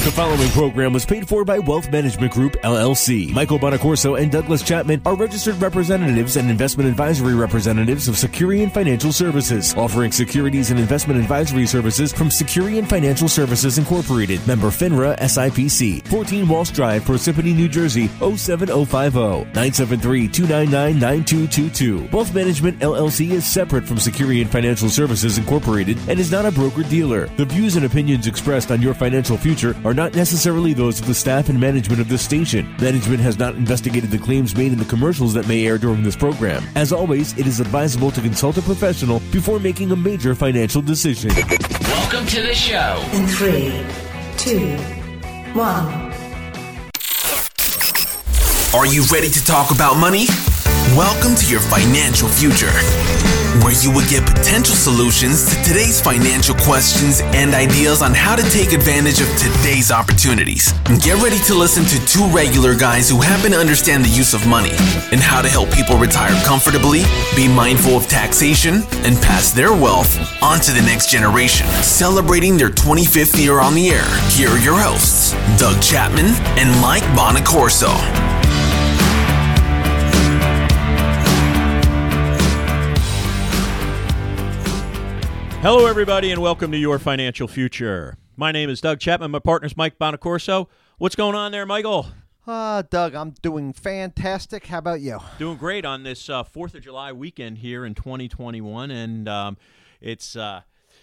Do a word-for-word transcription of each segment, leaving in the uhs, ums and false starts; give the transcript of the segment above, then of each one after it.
The following program was paid for by Wealth Management Group, L L C. Michael Bonacorso and Douglas Chapman are registered representatives and investment advisory representatives of Securian Financial Services, offering securities and investment advisory services from Securian Financial Services Incorporated, member FINRA S I P C, fourteen Walsh Drive, Parsippany, New Jersey, oh seven oh five oh, nine seven three, two nine nine, nine two two two. Wealth Management L L C is separate from Securian Financial Services Incorporated and is not a broker-dealer. The views and opinions expressed on your financial future are not necessarily those of the staff and management of this station. Management has not investigated the claims made in the commercials that may air during this program. As always, it is advisable to consult a professional before making a major financial decision. Welcome to the show. In three, two, one. Are you ready to talk about money? Welcome to your financial future, where you will get potential solutions to today's financial questions and ideas on how to take advantage of today's opportunities. Get ready to listen to two regular guys who happen to understand the use of money and how to help people retire comfortably, be mindful of taxation, and pass their wealth on to the next generation. Celebrating their twenty-fifth year on the air, here are your hosts, Doug Chapman and Mike Bonacorso. Hello, everybody, and welcome to Your Financial Future. My name is Doug Chapman. My partner's Mike Bonacorso. What's going on there, Michael? Uh, Doug, I'm doing fantastic. How about you? Doing great on this uh, fourth of July weekend here in twenty twenty-one, and um, it's, uh,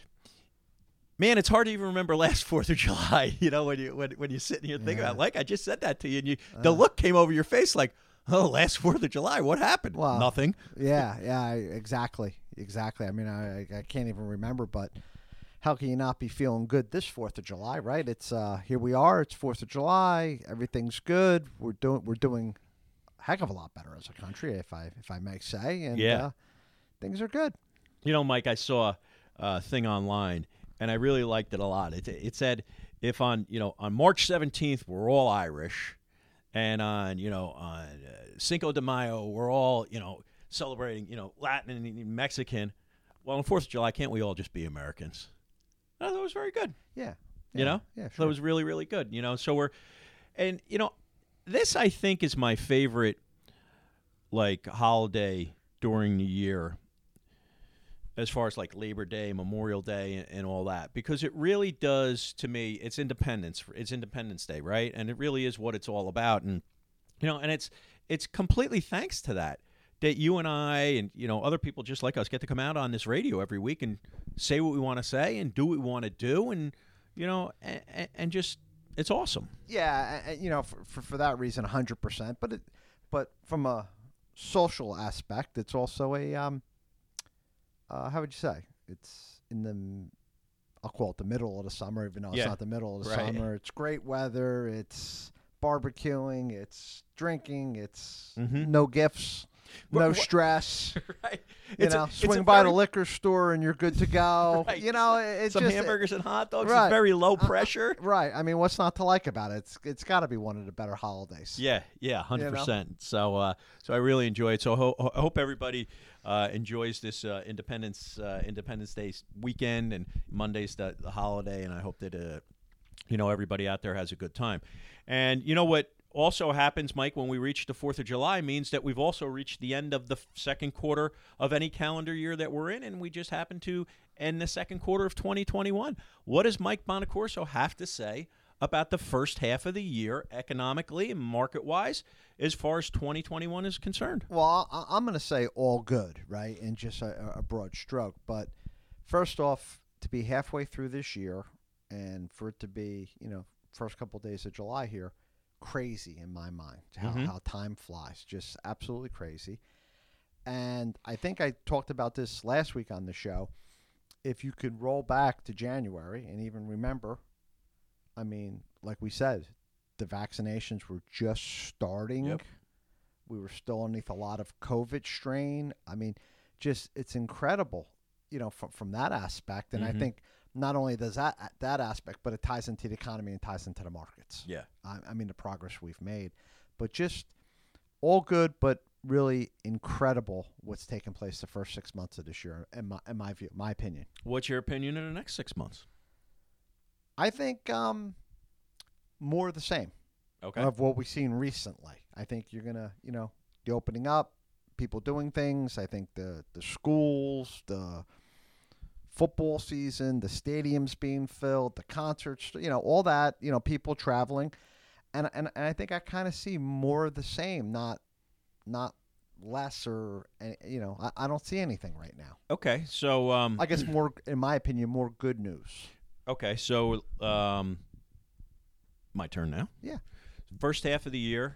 man, it's hard to even remember last fourth of July, you know, when, you, when, when you're sitting here thinking Yeah. about, like, I just said that to you, and you, Uh. the look came over your face like, oh, last fourth of July, what happened? Well, Nothing. Yeah, yeah, I- exactly. Exactly. I mean, I, I can't even remember, but how can you not be feeling good this fourth of July, right? It's uh, here we are. It's fourth of July. Everything's good. We're doing we're doing a heck of a lot better as a country, if I if I may say. And Yeah. uh, things are good. You know, Mike, I saw a thing online, and I really liked it a lot. It, it said, if on, you know, on March seventeenth, we're all Irish, and on, you know, on uh, Cinco de Mayo, we're all, you know, celebrating, you know, Latin and Mexican. Well, on fourth of July, can't we all just be Americans? I thought it was very good. Yeah. You yeah, know? Yeah, So sure. it was really, really good. You know, so we're, and, you know, this, I think, is my favorite, like, holiday during the year as far as, like, Labor Day, Memorial Day, and, and all that. Because it really does, to me, it's independence. It's Independence Day, right? And it really is what it's all about. And, you know, and it's it's completely thanks to that. That you and I and, you know, other people just like us get to come out on this radio every week and say what we want to say and do what we want to do, and, you know, and, and just, it's awesome. Yeah, and, you know, for, for for that reason, one hundred percent. But it, but from a social aspect, it's also a um, uh, how would you say? It's in the, I'll call it the middle of the summer, even though it's Yeah. not the middle of the Right. summer. It's great weather. It's barbecuing. It's drinking. It's Mhm. no gifts. No Wha- wha- stress. Right. You It's a- know, it's swing a by very- the liquor store and you're good to go. Right. You know, it's Some just hamburgers and hot dogs. right. It's very low Uh, uh, pressure. right. I mean, what's not to like about it? It's it's got to be one of the better holidays. Yeah, yeah, one hundred You know? percent. So uh, so I really enjoy it. So ho- I hope everybody uh, enjoys this uh, Independence uh, Independence Day weekend, and Monday's the, the holiday, and I hope that uh, you know, everybody out there has a good time. And you know what also happens, Mike, when we reach the fourth of July means that we've also reached the end of the f- second quarter of any calendar year that we're in, and we just happen to end the second quarter of twenty twenty-one. What does Mike Bonacorso have to say about the first half of the year economically and market-wise as far as twenty twenty-one is concerned? Well, I, I'm going to say all good, right, in just a, a broad stroke. But first off, to be halfway through this year and for it to be, you know, first couple of days of July here, crazy in my mind how, Mhm. how time flies, just absolutely crazy. And I think I talked about this last week on the show. If you could roll back to January and even remember, I mean, like we said, the vaccinations were just starting. Yep. We were still underneath a lot of COVID strain. I mean, just it's incredible, you know, from from that aspect. And Mhm. I think not only does that that aspect, but it ties into the economy and ties into the markets. Yeah. I, I mean, the progress we've made, but just all good, but really incredible what's taken place the first six months of this year, in my, in my view, my opinion. What's your opinion in the next six months? I think um, more of the same Okay. of what we've seen recently. I think you're going to, you know, the opening up, people doing things. I think the, the schools, the football season, the stadiums being filled, the concerts, you know, all that, you know, people traveling. And and, and I think I kind of see more of the same, not not less or, you know, I, I don't see anything right now. Okay. So um, I guess more, in my opinion, more good news. Okay. So um, my turn now. Yeah. First half of the year,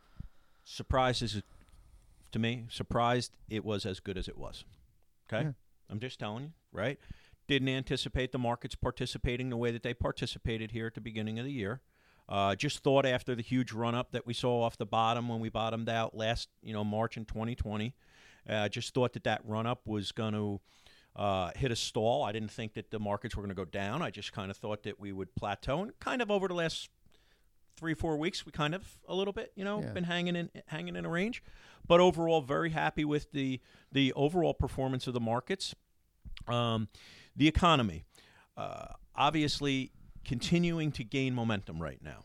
surprises to me. Surprised it was as good as it was. Okay. Yeah. I'm just telling you, right? Didn't anticipate the markets participating the way that they participated here at the beginning of the year. Uh, just thought after the huge run-up that we saw off the bottom when we bottomed out last, you know, March in twenty twenty, uh, just thought that that run-up was going to uh, hit a stall. I didn't think that the markets were going to go down. I just kind of thought that we would plateau. And kind of over the last three, four weeks, we kind of a little bit, you know, Yeah. been hanging in hanging in a range. But overall, very happy with the the overall performance of the markets. Um, the economy, uh, obviously, continuing to gain momentum right now.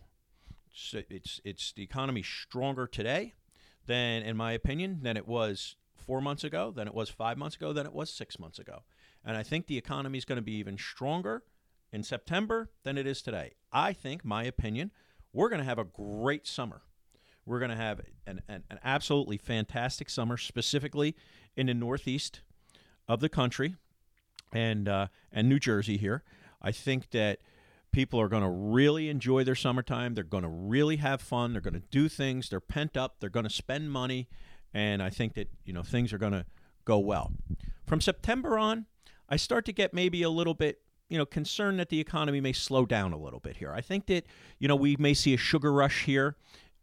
So it's it's the economy stronger today than, in my opinion, than it was four months ago, than it was five months ago, than it was six months ago. And I think the economy is going to be even stronger in September than it is today. I think, my opinion, we're going to have a great summer. We're going to have an, an, an absolutely fantastic summer, specifically in the northeast of the country and uh, and New Jersey here. I think that people are going to really enjoy their summertime. They're going to really have fun. They're going to do things. They're pent up. They're going to spend money. And I think that, you know, things are going to go well. From September on, I start to get maybe a little bit, you know, concerned that the economy may slow down a little bit here. I think that, you know, we may see a sugar rush here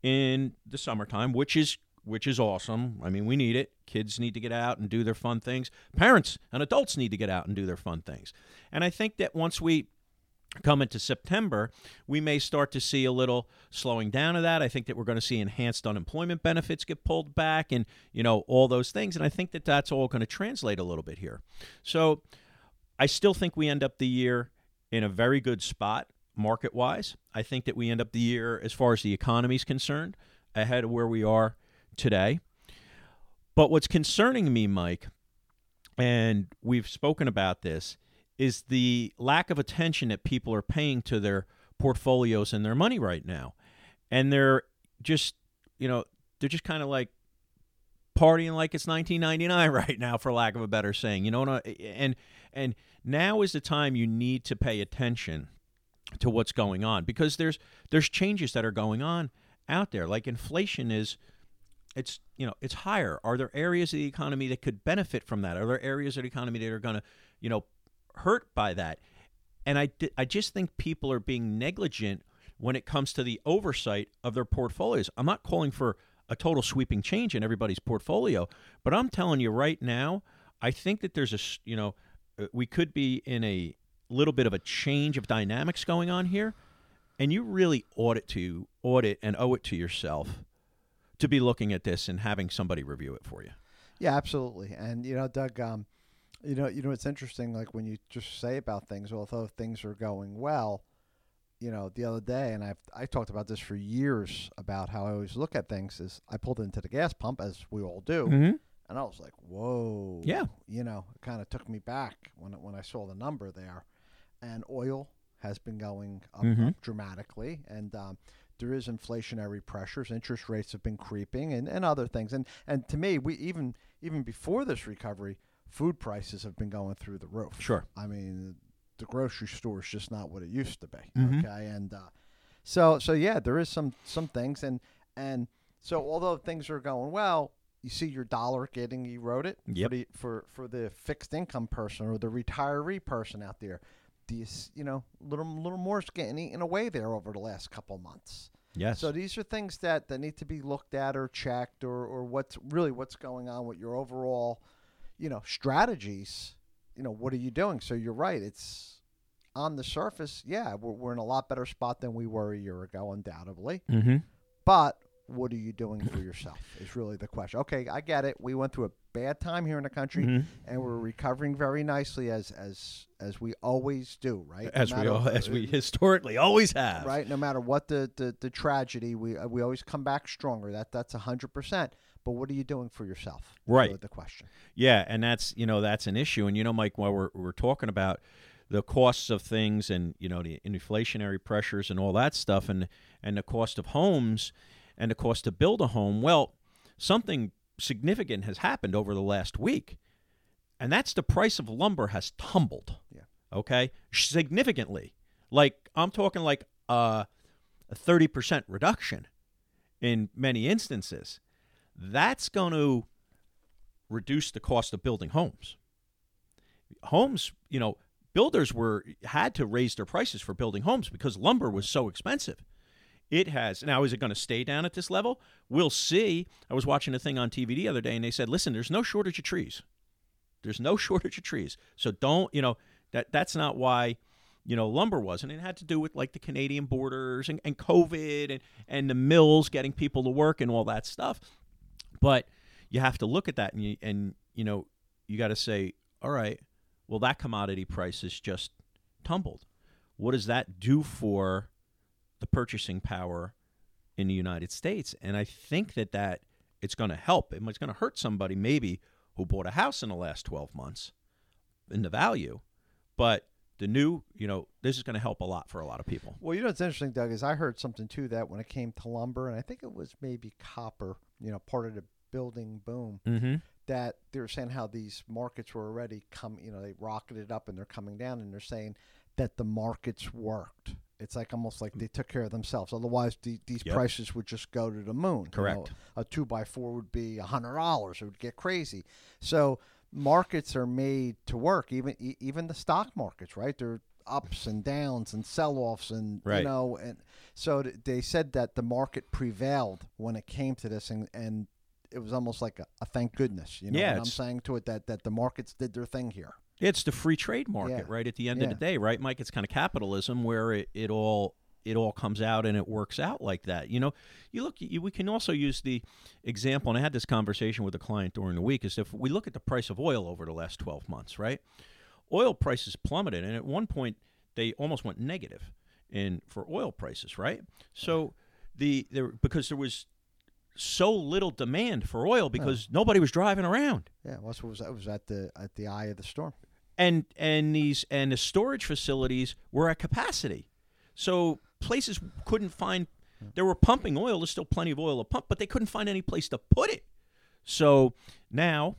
in the summertime, which is which is awesome. I mean, we need it. Kids need to get out and do their fun things. Parents and adults need to get out and do their fun things. And I think that once we come into September, we may start to see a little slowing down of that. I think that we're going to see enhanced unemployment benefits get pulled back and, you know, all those things. And I think that that's all going to translate a little bit here. So I still think we end up the year in a very good spot market-wise. I think that we end up the year, as far as the economy is concerned, ahead of where we are today. But what's concerning me, Mike, and we've spoken about this, is the lack of attention that people are paying to their portfolios and their money right now. And they're just, you know, they're just kind of like partying like it's nineteen ninety-nine right now, for lack of a better saying. You know, and and now is the time you need to pay attention to what's going on, because there's there's changes that are going on out there. Like inflation is, it's, you know, it's higher. Are there areas of the economy that could benefit from that? Are there areas of the economy that are going to, you know, hurt by that? And I, I just think people are being negligent when it comes to the oversight of their portfolios. I'm not calling for a total sweeping change in everybody's portfolio, but I'm telling you right now, I think that there's a, you know, we could be in a little bit of a change of dynamics going on here, and you really ought it to audit and owe it to yourself to be looking at this and having somebody review it for you. Yeah, absolutely. And, you know, Doug, um, you know, you know, it's interesting, like when you just say about things, although things are going well, you know, the other day, and I've I talked about this for years about how I always look at things, is I pulled into the gas pump, as we all do, Mm-hmm. and I was like, whoa. Yeah. You know, it kind of took me back when when I saw the number there. And oil has been going up, Mhm. up dramatically, and um, there is inflationary pressures. Interest rates have been creeping, and, and other things. And and to me, we even even before this recovery, food prices have been going through the roof. Sure. I mean, the grocery store is just not what it used to be. Mhm. Okay, and uh, so so yeah, there is some some things, and and so although things are going well, you see your dollar getting eroded Yep. for the for for the fixed income person or the retiree person out there. These, you know, little little more's getting eaten away there over the last couple months. Yes. So these are things that, that need to be looked at or checked, or, or what's really what's going on with your overall, you know, strategies. You know, what are you doing? So you're right. It's on the surface. Yeah, we're, we're in a lot better spot than we were a year ago, undoubtedly. Mm-hmm. But what are you doing for yourself is really the question. Okay, I get it. We went through a bad time here in the country, Mhm. and we're recovering very nicely as as as we always do, right? No As we matter- all, as we historically always have. right? No matter what the, the, the tragedy, we uh, we always come back stronger. That that's a hundred percent. But what are you doing for yourself? is Right. really the question. Yeah, and that's you know that's an issue. And you know, Mike, while we're we're talking about the costs of things and you know the inflationary pressures and all that stuff, and and the cost of homes and the cost to build a home, well, something significant has happened over the last week, and that's the price of lumber has tumbled. Yeah. Okay, significantly. Like I'm talking like uh, a thirty percent reduction in many instances. That's going to reduce the cost of building homes. Homes, you know, builders were had to raise their prices for building homes because lumber was so expensive. It has. Now, is it going to stay down at this level? We'll see. I was watching a thing on T V the other day, and they said, listen, there's no shortage of trees. There's no shortage of trees. So don't, you know, that that's not why, you know, lumber wasn't. It had to do with, like, the Canadian borders and, and COVID and, and the mills getting people to work and all that stuff. But you have to look at that, and, you, and you know, you got to say, all right, well, that commodity price is just tumbled. What does that do for the purchasing power in the United States? And I think that, that it's going to help. It's going to hurt somebody maybe who bought a house in the last twelve months in the value. But the new, you know, this is going to help a lot for a lot of people. Well, you know what's interesting, Doug, is I heard something, too, that when it came to lumber, and I think it was maybe copper, you know, part of the building boom, Mm-hmm. that they were saying how these markets were already come, you know, they rocketed up and they're coming down, and they're saying that the markets worked. It's like almost like they took care of themselves. Otherwise, the, these Yep. prices would just go to the moon. You Correct. know, a two by four would be a hundred dollars. It would get crazy. So markets are made to work. Even e- even the stock markets, right? They're ups and downs and sell-offs, and Right. you know, and so th- they said that the market prevailed when it came to this, and and it was almost like a, a thank goodness. You know Yeah, what I'm it's- saying to it, that that the markets did their thing here. It's the free trade market, Yeah. right? At the end Yeah. of the day, right, Mike? It's kind of capitalism where it, it all it all comes out and it works out like that. You know, you look. You, we can also use the example, and I had this conversation with a client during the week. Is if we look at the price of oil over the last twelve months, right? Oil prices plummeted, and at one point they almost went negative in for oil prices, right? So the there because there was so little demand for oil because nobody was driving around. Yeah, well, that's what was it was at the at the eye of the storm. and and these and the storage facilities were at capacity, so places couldn't find. They were pumping oil. There's still plenty of oil to pump, but they couldn't find any place to put it. So now,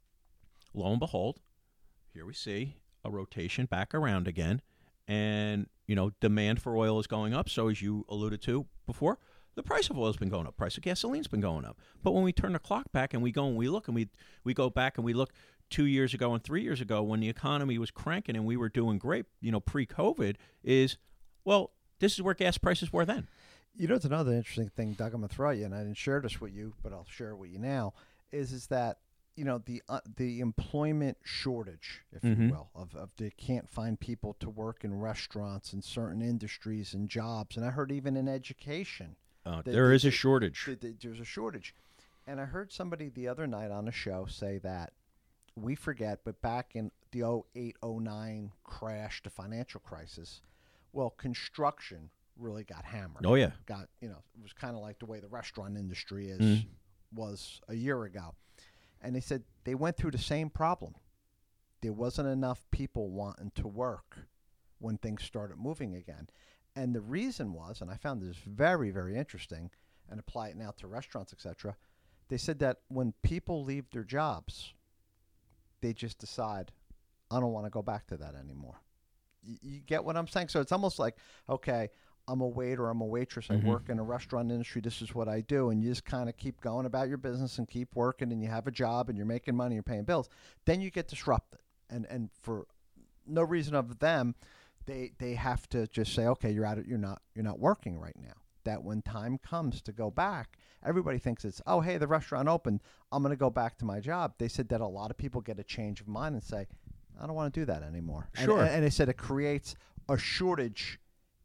lo and behold, here we see a rotation back around again, and you know demand for oil is going up. So as you alluded to before, the price of oil has been going up. Price of gasoline's been going up. But when we turn the clock back and we go and we look and we we go back and we look two years ago and three years ago when the economy was cranking and we were doing great, you know, pre-COVID, is, well, this is where gas prices were then. You know, it's another interesting thing, Doug. I'm gonna throw at you, and I didn't share this with you, but I'll share it with you now. Is is that you know the uh, the employment shortage, if Mhm. you will, of, of they can't find people to work in restaurants and certain industries and jobs, and I heard even in education. Uh, The- there the- is a the- shortage. th- th- There's a shortage. And I heard somebody the other night on a show say that we forget, but back in the oh eight oh nine crash, the financial crisis, well, construction really got hammered. Oh, yeah. Got, you know, it was kind of like the way the restaurant industry is, Mhm. was a year ago. And they said they went through the same problem. There wasn't enough people wanting to work when things started moving again. And the reason was, and I found this very, very interesting, and apply it now to restaurants, et cetera. They said that when people leave their jobs, they just decide, I don't want to go back to that anymore. You, you get what I'm saying? So it's almost like, okay, I'm a waiter, I'm a waitress, Mhm. I work in a restaurant industry, this is what I do, and you just kind of keep going about your business and keep working, and you have a job, and you're making money, you're paying bills. Then you get disrupted, and and for no reason of them, they they have to just say, okay, you're out of, you're not you're not working right now. That when time comes to go back, everybody thinks it's, oh, hey, the restaurant opened, I'm going to go back to my job. They said that a lot of people get a change of mind and say, I don't want to do that anymore. And- Sure. And, and they said it creates a shortage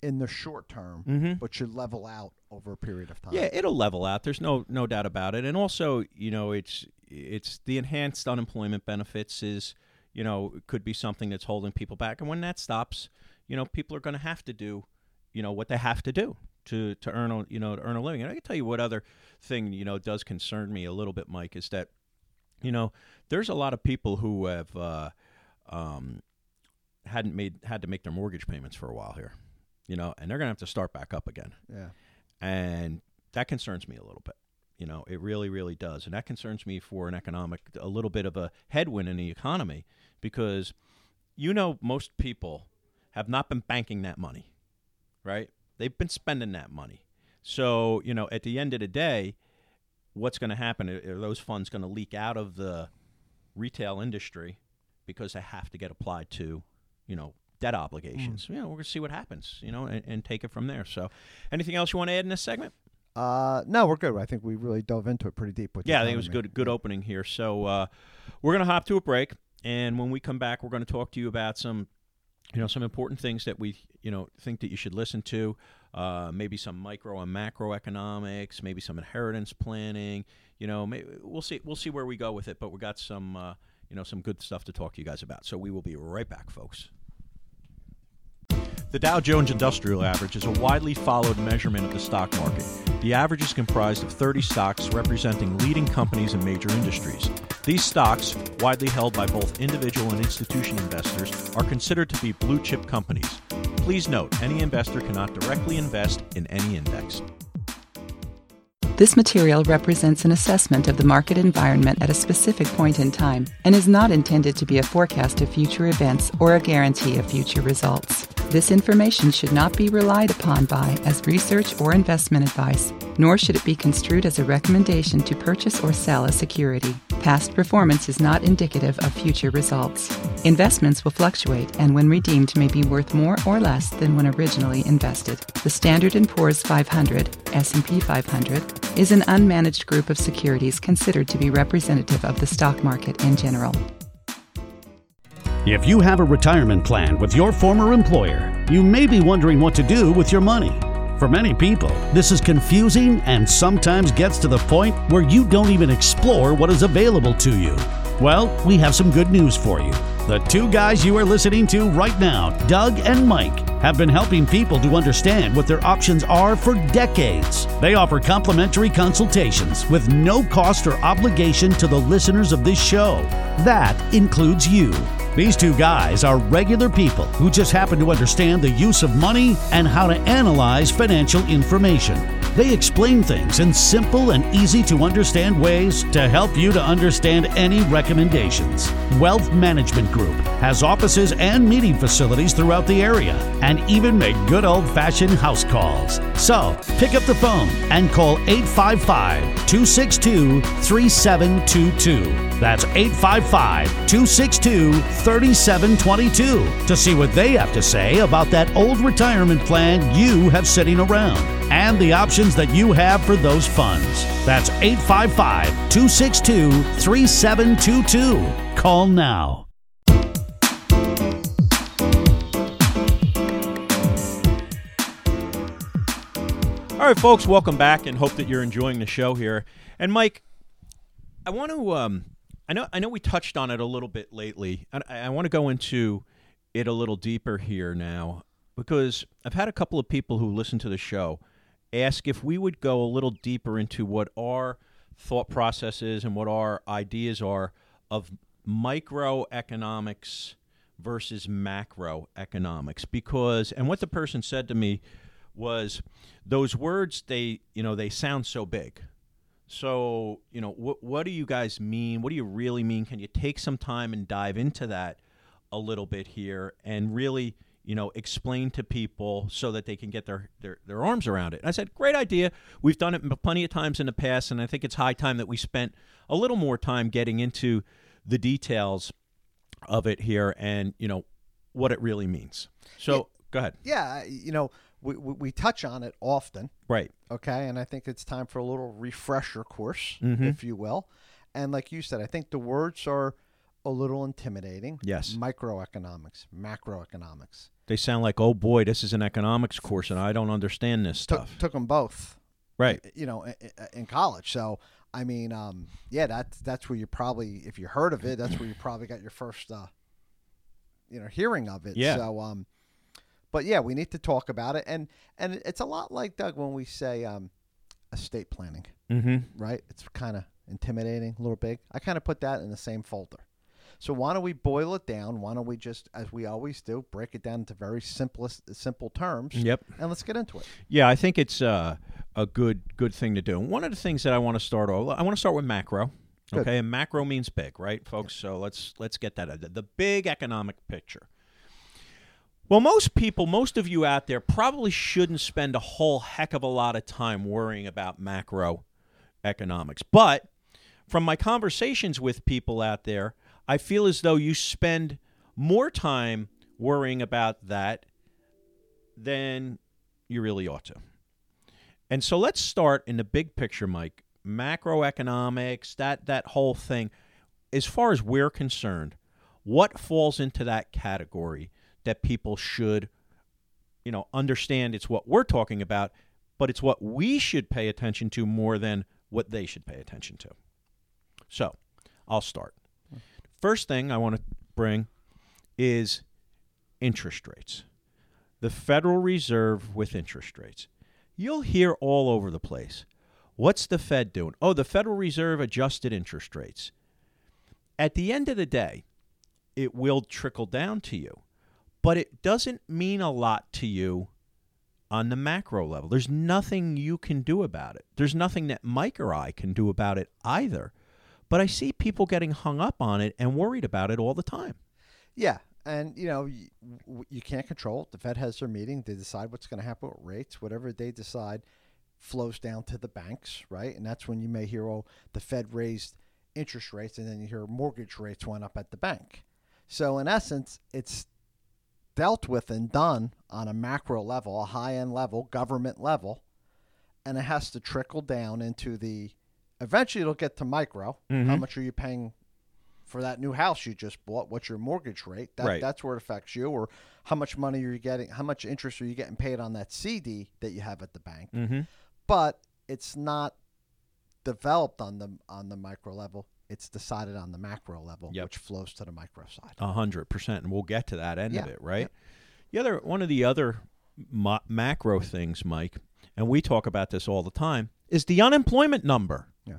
in the short term, Mhm. but should level out over a period of time. Yeah, it'll level out. There's no no doubt about it. And also, you know, it's it's the enhanced unemployment benefits is, you know, could be something that's holding people back. And when that stops, you know, people are going to have to do, you know, what they have to do to to earn a, you know, to earn a living. And I can tell you what other thing, you know, does concern me a little bit, Mike, is that, you know, there's a lot of people who have uh, um, hadn't made had to make their mortgage payments for a while here, you know, and they're going to have to start back up again. Yeah. And that concerns me a little bit. You know, it really, really does. And that concerns me for an economic, a little bit of a headwind in the economy because, you know, most people have not been banking that money, right? They've been spending that money. So, you know, at the end of the day, what's going to happen? Are those funds going to leak out of the retail industry because they have to get applied to, you know, debt obligations? Mm. You know, we're going to see what happens, you know, and, and take it from there. So anything else you want to add in this segment? Uh, no, we're good. I think we really dove into it pretty deep with the Yeah, I think it was economy. good good opening here. So uh, we're going to hop to a break, and when we come back, we're going to talk to you about some, you know, some important things that we, you know, think that you should listen to. Uh, maybe some micro and macroeconomics, maybe some inheritance planning. You know, maybe, we'll see. We'll see where we go with it. But we got some, uh, you know, some good stuff to talk to you guys about. So we will be right back, folks. The Dow Jones Industrial Average is a widely followed measurement of the stock market. The average is comprised of thirty stocks representing leading companies in major industries. These stocks, widely held by both individual and institution investors, are considered to be blue-chip companies. Please note, any investor cannot directly invest in any index. This material represents an assessment of the market environment at a specific point in time and is not intended to be a forecast of future events or a guarantee of future results. This information should not be relied upon by as research or investment advice, nor should it be construed as a recommendation to purchase or sell a security. Past performance is not indicative of future results. Investments will fluctuate and when redeemed may be worth more or less than when originally invested. The Standard and Poor's five hundred, S and P five hundred, is an unmanaged group of securities considered to be representative of the stock market in general. If you have a retirement plan with your former employer, you may be wondering what to do with your money. For many people, this is confusing and sometimes gets to the point where you don't even explore what is available to you. Well, we have some good news for you. The two guys you are listening to right now, Doug and Mike, have been helping people to understand what their options are for decades. They offer complimentary consultations with no cost or obligation to the listeners of this show. That includes you. These two guys are regular people who just happen to understand the use of money and how to analyze financial information. They explain things in simple and easy to understand ways to help you to understand any recommendations. Wealth Management Group has offices and meeting facilities throughout the area and even make good old-fashioned house calls. So pick up the phone and call eight five five, two six two, three seven two two. That's eight five five, two six two, three seven two two to see what they have to say about that old retirement plan you have sitting around and the options that you have for those funds. That's eight five five, two six two, three seven two two. Call now. All right, folks, welcome back and hope that you're enjoying the show here. And Mike, I want to um I know I know we touched on it a little bit lately. And I, I want to go into it a little deeper here now because I've had a couple of people who listen to the show ask if we would go a little deeper into what our thought processes and what our ideas are of microeconomics versus macroeconomics. Because, and what the person said to me was, those words, they, you know, they sound so big. So, you know, what what do you guys mean? What do you really mean? Can you take some time and dive into that a little bit here and really, you know, explain to people so that they can get their, their, their arms around it? And I said, great idea. We've done it plenty of times in the past, and I think it's high time that we spent a little more time getting into the details of it here and, you know, what it really means. So, Yeah. Go ahead. Yeah, you know, we, we we touch on it often. Right. Okay, and I think it's time for a little refresher course, Mhm. if you will. And like you said, I think the words are a little intimidating. Yes. Microeconomics, macroeconomics. They sound like, oh boy, this is an economics course, and I don't understand this Took, stuff. took them both, Right. you know, in, in college. So, I mean, um, yeah, that's that's where you probably, if you heard of it, that's where you probably got your first, uh, you know, hearing of it. Yeah. So, um, but yeah, we need to talk about it, and and it's a lot like, Doug, when we say um, estate planning, Mm-hmm. right? It's kind of intimidating, a little big. I kind of put that in the same folder. So why don't we boil it down? Why don't we just, as we always do, break it down into very simplest, simple terms? Yep. And let's get into it. Yeah, I think it's uh, a good good thing to do. One of the things that I want to start off, I want to start with macro. Good. Okay, and macro means big, right, folks? So let's let's get that out. The big economic picture. Well, most people, most of you out there probably shouldn't spend a whole heck of a lot of time worrying about macroeconomics. But from my conversations with people out there, I feel as though you spend more time worrying about that than you really ought to. And so let's start in the big picture, Mike. Macroeconomics, that that whole thing. As far as we're concerned, what falls into that category that people should, you know, understand it's what we're talking about, but it's what we should pay attention to more than what they should pay attention to. So, I'll start. First thing I want to bring is interest rates. The Federal Reserve with interest rates. You'll hear all over the place. What's the Fed doing? Oh, the Federal Reserve adjusted interest rates. At the end of the day, it will trickle down to you, but it doesn't mean a lot to you on the macro level. There's nothing you can do about it. There's nothing that Mike or I can do about it either. But I see people getting hung up on it and worried about it all the time. Yeah, and, you know, you, you can't control it. The Fed has their meeting. They decide what's going to happen with rates. Whatever they decide flows down to the banks, right? And that's when you may hear, oh, the Fed raised interest rates, and then you hear mortgage rates went up at the bank. So, in essence, it's dealt with and done on a macro level, a high-end level, government level, and it has to trickle down into the eventually it'll get to micro. Mm-hmm. How much are you paying for that new house you just bought? What's your mortgage rate? That, right. That's where it affects you. Or how much money are you getting? How much interest are you getting paid on that C D that you have at the bank? Mm-hmm. But it's not developed on the on the micro level. It's decided on the macro level, yep. which flows to the micro side. A hundred percent, and we'll get to that end yeah. of it, right? Yep. The other one of the other ma- macro things, Mike, and we talk about this all the time, is the unemployment number. Yeah.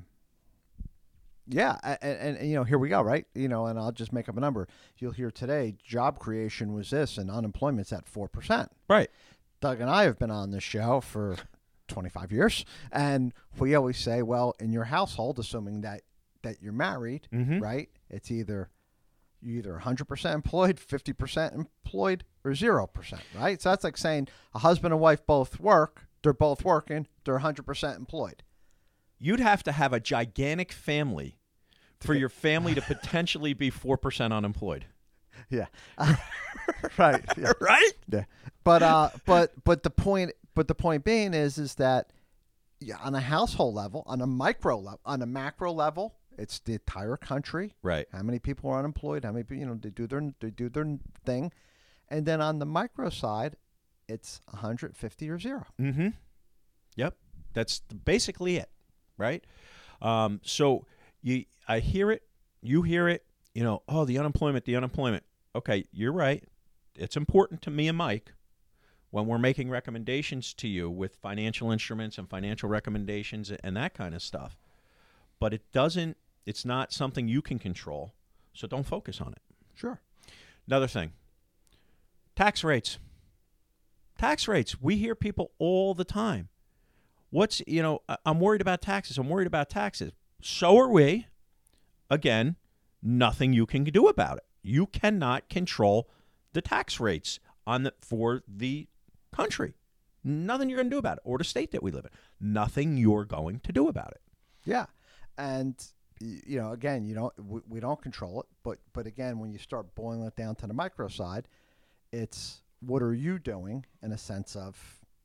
Yeah, and, and, and, you know, here we go, right? You know, and I'll just make up a number. You'll hear today, job creation was this, and unemployment's at four percent. Right. Doug and I have been on this show for twenty-five years, and we always say, well, in your household, assuming that, that you're married, mm-hmm. right, it's either you're either one hundred percent employed, fifty percent employed, or zero percent, right? So that's like saying a husband and wife both work, they're both working, they're one hundred percent employed. You'd have to have a gigantic family for your family to potentially be four percent unemployed. Yeah. Uh, right. Yeah. Right? Yeah. But uh but but the point but the point being is is that yeah, on a household level, on a micro level, on a macro level, it's the entire country. Right. How many people are unemployed? How many people, you know, they do their they do their thing. And then on the micro side, it's one hundred fifty or zero. Mm-hmm. Yep. That's basically it. Right? Um, so you, I hear it, you hear it, you know, oh, the unemployment, the unemployment. Okay, you're right. It's important to me and Mike when we're making recommendations to you with financial instruments and financial recommendations and that kind of stuff. But it doesn't, it's not something you can control, so don't focus on it. Sure. Another thing, tax rates. Tax rates. We hear people all the time. What's, you know, I'm worried about taxes. I'm worried about taxes. So are we. Again, nothing you can do about it. You cannot control the tax rates on the, for the country. Nothing you're going to do about it, or the state that we live in. Nothing you're going to do about it. Yeah. And, you know, again, you don't, we, we don't control it. But, but again, when you start boiling it down to the micro side, it's what are you doing in a sense of,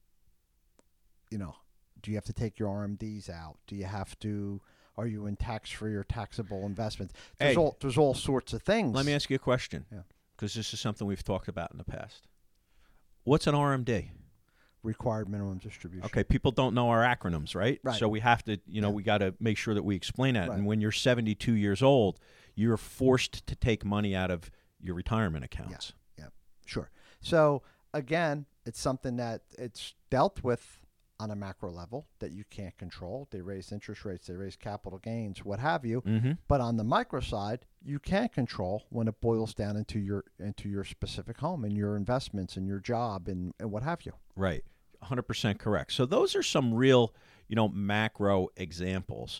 you know, do you have to take your R M Ds out? Do you have to, are you in tax-free or taxable investments? There's, Hey, all, there's all sorts of things. Let me ask you a question, Yeah. because this is something we've talked about in the past. what's an R M D? Required minimum distribution. Okay, people don't know our acronyms, right? Right. So we have to, you know, Yeah. we got to make sure that we explain that. Right. And when you're seventy-two years old, you're forced to take money out of your retirement accounts. Yeah, yeah, sure. So again, it's something that it's dealt with on a macro level that you can't control. They raise interest rates, they raise capital gains, what have you. Mm-hmm. But on the micro side, you can control when it boils down into your into your specific home and your investments and your job and, and what have you. Right. one hundred percent correct. So those are some real, you know, macro examples.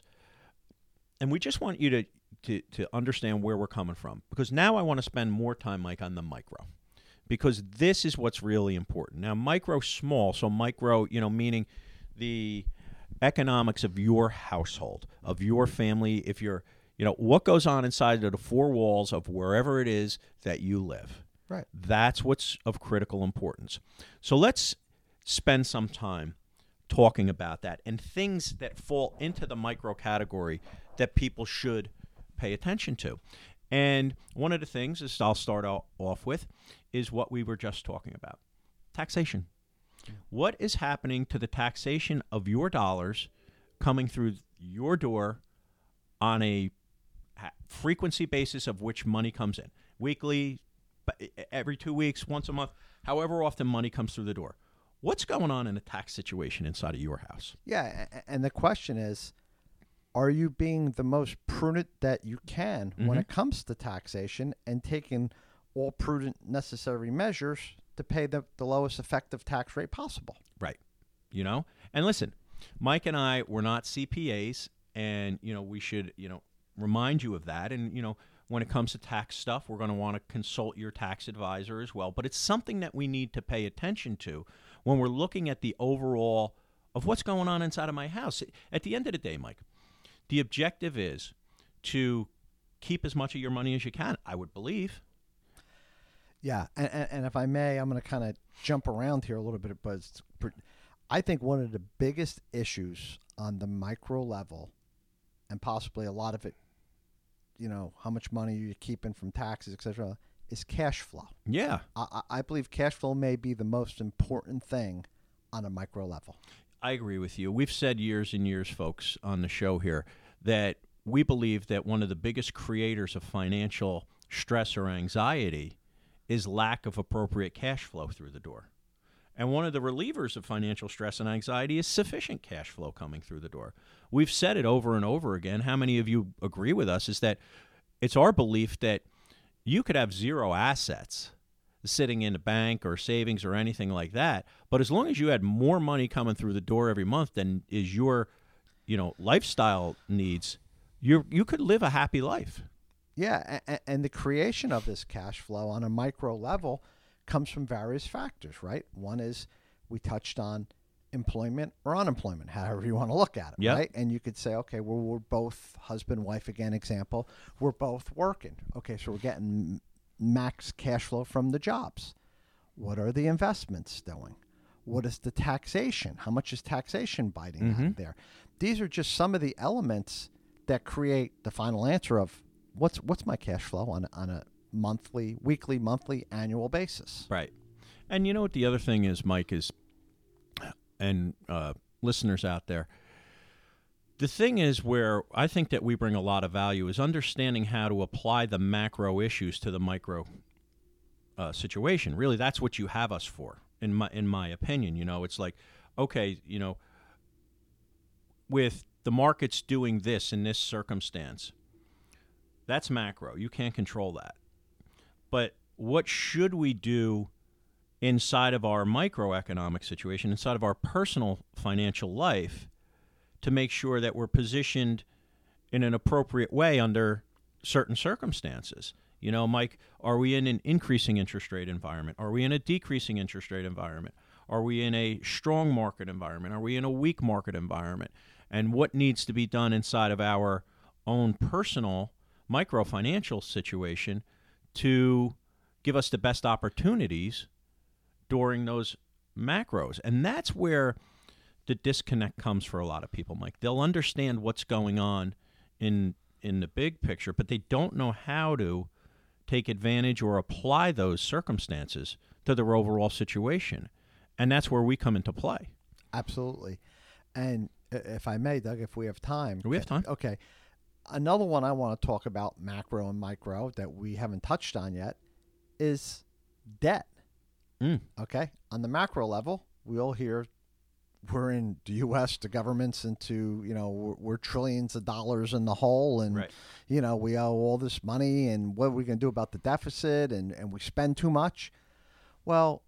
And we just want you to, to, to understand where we're coming from. Because now I want to spend more time, Mike, on the micro. Because this is what's really important. Now, micro small, so micro, you know, meaning the economics of your household, of your family, if you're, you know, what goes on inside of the four walls of wherever it is that you live. Right. That's what's of critical importance. So let's spend some time talking about that and things that fall into the micro category that people should pay attention to. And one of the things is I'll start off with is what we were just talking about, taxation. What is happening to the taxation of your dollars coming through your door on a frequency basis of which money comes in? Weekly, every two weeks, once a month, however often money comes through the door. What's going on in a tax situation inside of your house? Yeah, and the question is, are you being the most prudent that you can mm-hmm. when it comes to taxation and taking all prudent necessary measures to pay the, the lowest effective tax rate possible? Right. You know, and listen, Mike and I were not C P As, and, you know, we should, you know, remind you of that. And, you know, when it comes to tax stuff, we're going to want to consult your tax advisor as well. But it's something that we need to pay attention to when we're looking at the overall of what's going on inside of my house. At the end of the day, Mike, the objective is to keep as much of your money as you can, I would believe. Yeah, and, and, and if I may, I'm going to kind of jump around here a little bit, but it's, I think one of the biggest issues on the micro level, and possibly a lot of it, you know, how much money you're keeping from taxes, et cetera, is cash flow. Yeah. I, I believe cash flow may be the most important thing on a micro level. I agree with you. We've said years and years, folks, on the show here that we believe that one of the biggest creators of financial stress or anxiety is lack of appropriate cash flow through the door. And one of the relievers of financial stress and anxiety is sufficient cash flow coming through the door. We've said it over and over again. How many of you agree with us is that it's our belief that you could have zero assets sitting in a bank or savings or anything like that, but as long as you had more money coming through the door every month than is your, you know, lifestyle needs, you you could live a happy life. Yeah, and, and the creation of this cash flow on a micro level comes from various factors, right? One is we touched on employment or unemployment, however you want to look at it, yep. right? And you could say, okay, well, we're both husband, wife, again, example, we're both working. Okay, so we're getting max cash flow from the jobs. What are the investments doing? What is the taxation? How much is taxation biting mm-hmm. out there? These are just some of the elements that create the final answer of what's what's my cash flow on on a monthly, weekly, monthly, annual basis. Right. And you know what the other thing is, Mike, is, and uh, listeners out there, the thing is where I think that we bring a lot of value is understanding how to apply the macro issues to the micro uh, situation. Really, that's what you have us for, in my in my opinion. You know, it's like, okay, you know, with the markets doing this in this circumstance, that's macro. You can't control that. But what should we do inside of our microeconomic situation, inside of our personal financial life, to make sure that we're positioned in an appropriate way under certain circumstances? You know, Mike, are we in an increasing interest rate environment? Are we in a decreasing interest rate environment? Are we in a strong market environment? Are we in a weak market environment? And what needs to be done inside of our own personal microfinancial situation to give us the best opportunities during those macros? And that's where the disconnect comes for a lot of people, Mike. They'll understand what's going on in in the big picture, but they don't know how to take advantage or apply those circumstances to their overall situation. And that's where we come into play. Absolutely. And i- if I may, Doug, if we have time. We have time. Okay. Another one I want to talk about, macro and micro, that we haven't touched on yet, is debt. Mm. Okay. On the macro level, we all hear we're in the U S, the government's into, you know, we're, we're trillions of dollars in the hole, and, Right. you know, we owe all this money, and what are we going to do about the deficit, and, and we spend too much. Well,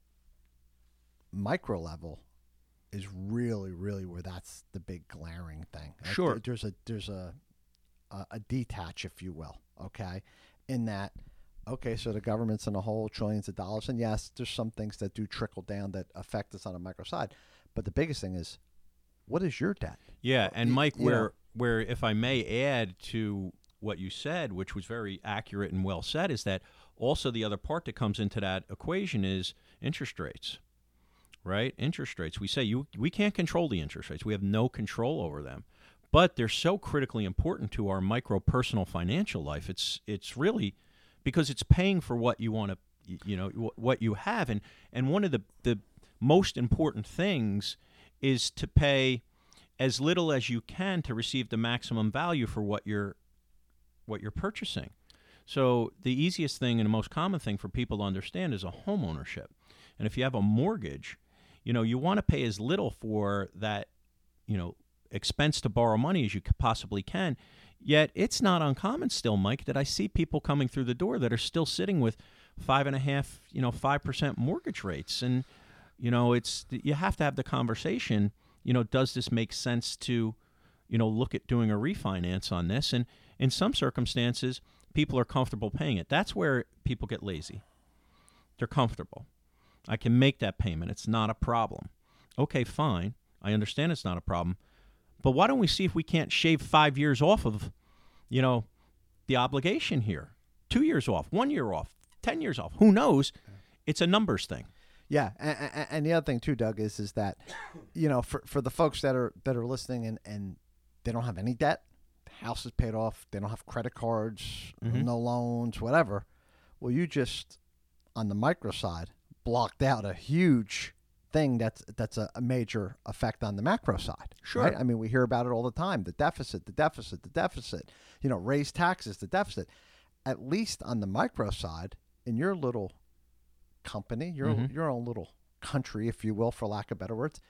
micro level is really, really where that's the big glaring thing. Like, Sure. there- There's a, there's a, a, a detach, if you will, okay, in that, okay, so the government's in a hole, trillions of dollars, and yes, there's some things that do trickle down that affect us on a micro side, but the biggest thing is, what is your debt? Yeah, and Y- Mike, you where know- where if I may add to what you said, which was very accurate and well said, is that also the other part that comes into that equation is interest rates. Right? Interest rates. We say you we can't control the interest rates. We have no control over them. But they're so critically important to our micro personal financial life. It's it's really because it's paying for what you want to, you know, wh- what you have. And and one of the, the most important things is to pay as little as you can to receive the maximum value for what you're what you're purchasing. So the easiest thing and the most common thing for people to understand is a home ownership. And if you have a mortgage, you know, you want to pay as little for that, you know, expense to borrow money as you c- possibly can. Yet it's not uncommon still, Mike, that I see people coming through the door that are still sitting with five and a half, you know, five percent mortgage rates. And, you know, it's, you have to have the conversation, you know, does this make sense to, you know, look at doing a refinance on this? And in some circumstances, people are comfortable paying it. That's where people get lazy. They're comfortable. I can make that payment. It's not a problem. Okay, fine. I understand it's not a problem. But why don't we see if we can't shave five years off of, you know, the obligation here? Two years off, one year off, ten years off. Who knows? It's a numbers thing. Yeah, and, and the other thing too, Doug, is is that, you know, for for the folks that are that are listening and, and they don't have any debt, the house is paid off, they don't have credit cards, Mhm. no loans, whatever. Well, you just on the micro side blocked out a huge thing that's that's a, a major effect on the macro side. Sure. Right? I mean, we hear about it all the time: the deficit, the deficit, the deficit. You know, raise taxes, the deficit. At least on the micro side, in your little company, your Mhm. your own little country, if you will, for lack of better words,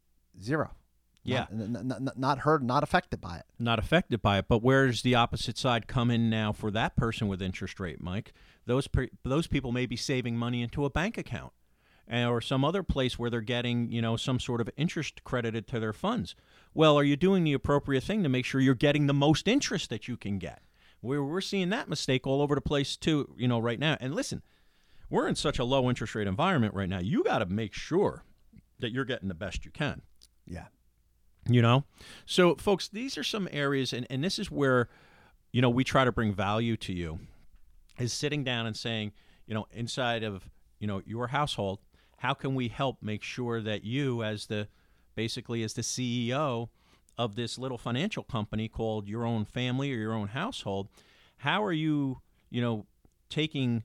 zero. Yeah. Not, not, not, not hurt, not affected by it. Not affected by it. But where does the opposite side come in now for that person with interest rate, Mike? Those pe- those people may be saving money into a bank account, uh, or some other place where they're getting, you know, some sort of interest credited to their funds. Well, are you doing the appropriate thing to make sure you're getting the most interest that you can get? We're we're seeing that mistake all over the place too, you know, right now. And listen, we're in such a low interest rate environment right now. You got to make sure that you're getting the best you can. Yeah. You know? So, folks, these are some areas, and, and this is where, you know, we try to bring value to you, is sitting down and saying, you know, inside of, you know, your household, how can we help make sure that you, as the, basically as the C E O of this little financial company called your own family or your own household, how are you, you know, taking,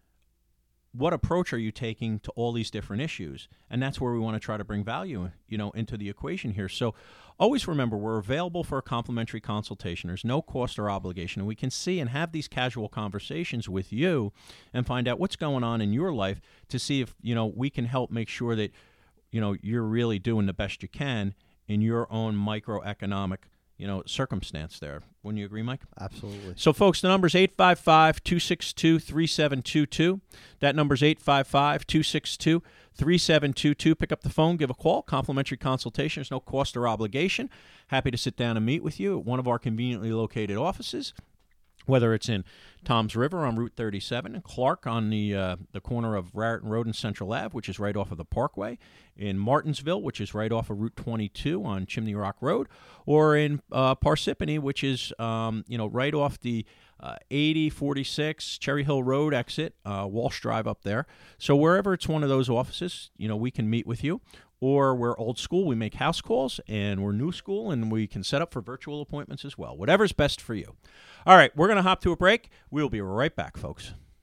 what approach are you taking to all these different issues? And that's where we want to try to bring value, you know, into the equation here. So always remember, we're available for a complimentary consultation. There's no cost or obligation. And we can see and have these casual conversations with you and find out what's going on in your life to see if, you know, we can help make sure that, you know, you're really doing the best you can in your own microeconomic, you know, circumstance there. Wouldn't you agree, Mike? Absolutely. So, folks, the number's eight five five, two six two, three seven two two. That number's eight five five, two six two, three seven two two. Pick up the phone, give a call, complimentary consultation. There's no cost or obligation. Happy to sit down and meet with you at one of our conveniently located offices, whether it's in Toms River on Route thirty-seven, and Clark on the uh, the corner of Raritan Road and Central Ave, which is right off of the Parkway, in Martinsville, which is right off of Route twenty-two on Chimney Rock Road, or in uh, Parsippany, which is um, you know right off the uh, eighty forty-six Cherry Hill Road exit, uh, Walsh Drive up there. So wherever it's one of those offices, you know we can meet with you. Or we're old school, we make house calls, and we're new school, and we can set up for virtual appointments as well. Whatever's best for you. All right, we're going to hop to a break. We'll be right back, folks.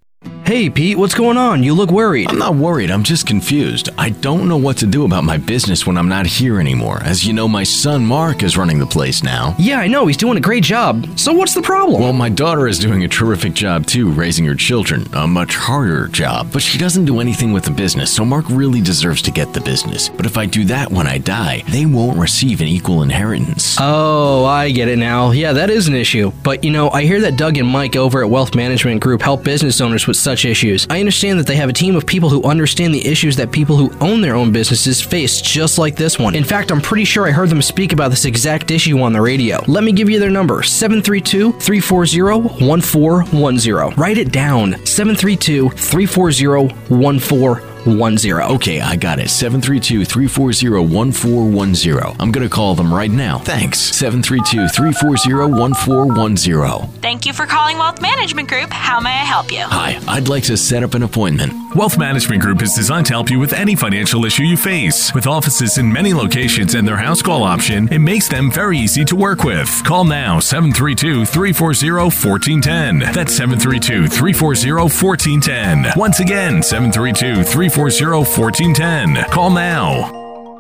Hey, Pete, what's going on? You look worried. I'm not worried. I'm just confused. I don't know what to do about my business when I'm not here anymore. As you know, my son Mark is running the place now. Yeah, I know. He's doing a great job. So what's the problem? Well, my daughter is doing a terrific job, too, raising her children. A much harder job. But she doesn't do anything with the business, so Mark really deserves to get the business. But if I do that when I die, they won't receive an equal inheritance. Oh, I get it now. Yeah, that is an issue. But, you know, I hear that Doug and Mike over at Wealth Management Group help business owners with such issues. I understand that they have a team of people who understand the issues that people who own their own businesses face, just like this one. In fact, I'm pretty sure I heard them speak about this exact issue on the radio. Let me give you their number, seven three two, three four zero, one four one zero. Write it down, seven three two, three four zero, one four one zero. Okay, I got it. seven three two, three four zero, one four one zero. I'm going to call them right now. Thanks. seven three two, three four zero, one four one zero. Thank you for calling Wealth Management Group. How may I help you? Hi, I'd like to set up an appointment. Wealth Management Group is designed to help you with any financial issue you face. With offices in many locations and their house call option, it makes them very easy to work with. Call now, seven three two, three four zero, one four one zero. That's seven three two, three four zero, one four one zero. Once again, seven three two, three four zero, one four one zero. Call now.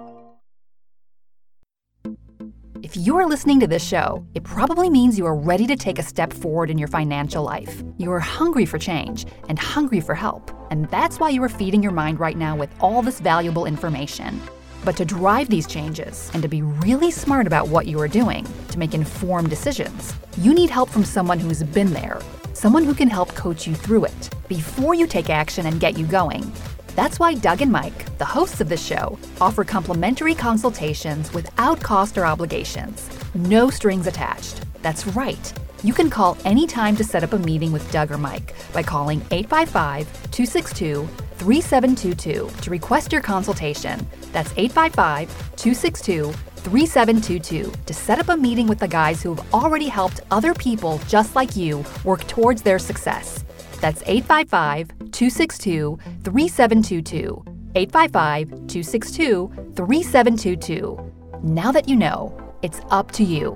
If you're listening to this show, it probably means you are ready to take a step forward in your financial life. You are hungry for change and hungry for help, and that's why you are feeding your mind right now with all this valuable information. But to drive these changes and to be really smart about what you are doing, to make informed decisions, you need help from someone who's been there, someone who can help coach you through it before you take action and get you going. That's why Doug and Mike, the hosts of this show, offer complimentary consultations without cost or obligations. No strings attached. That's right. You can call anytime to set up a meeting with Doug or Mike by calling eight five five, two six two, three seven two two to request your consultation. That's eight five five, two six two, three seven two two to set up a meeting with the guys who have already helped other people just like you work towards their success. That's eight five five, two six two, three seven two two. eight five five, two six two, three seven two two. Now that you know, it's up to you.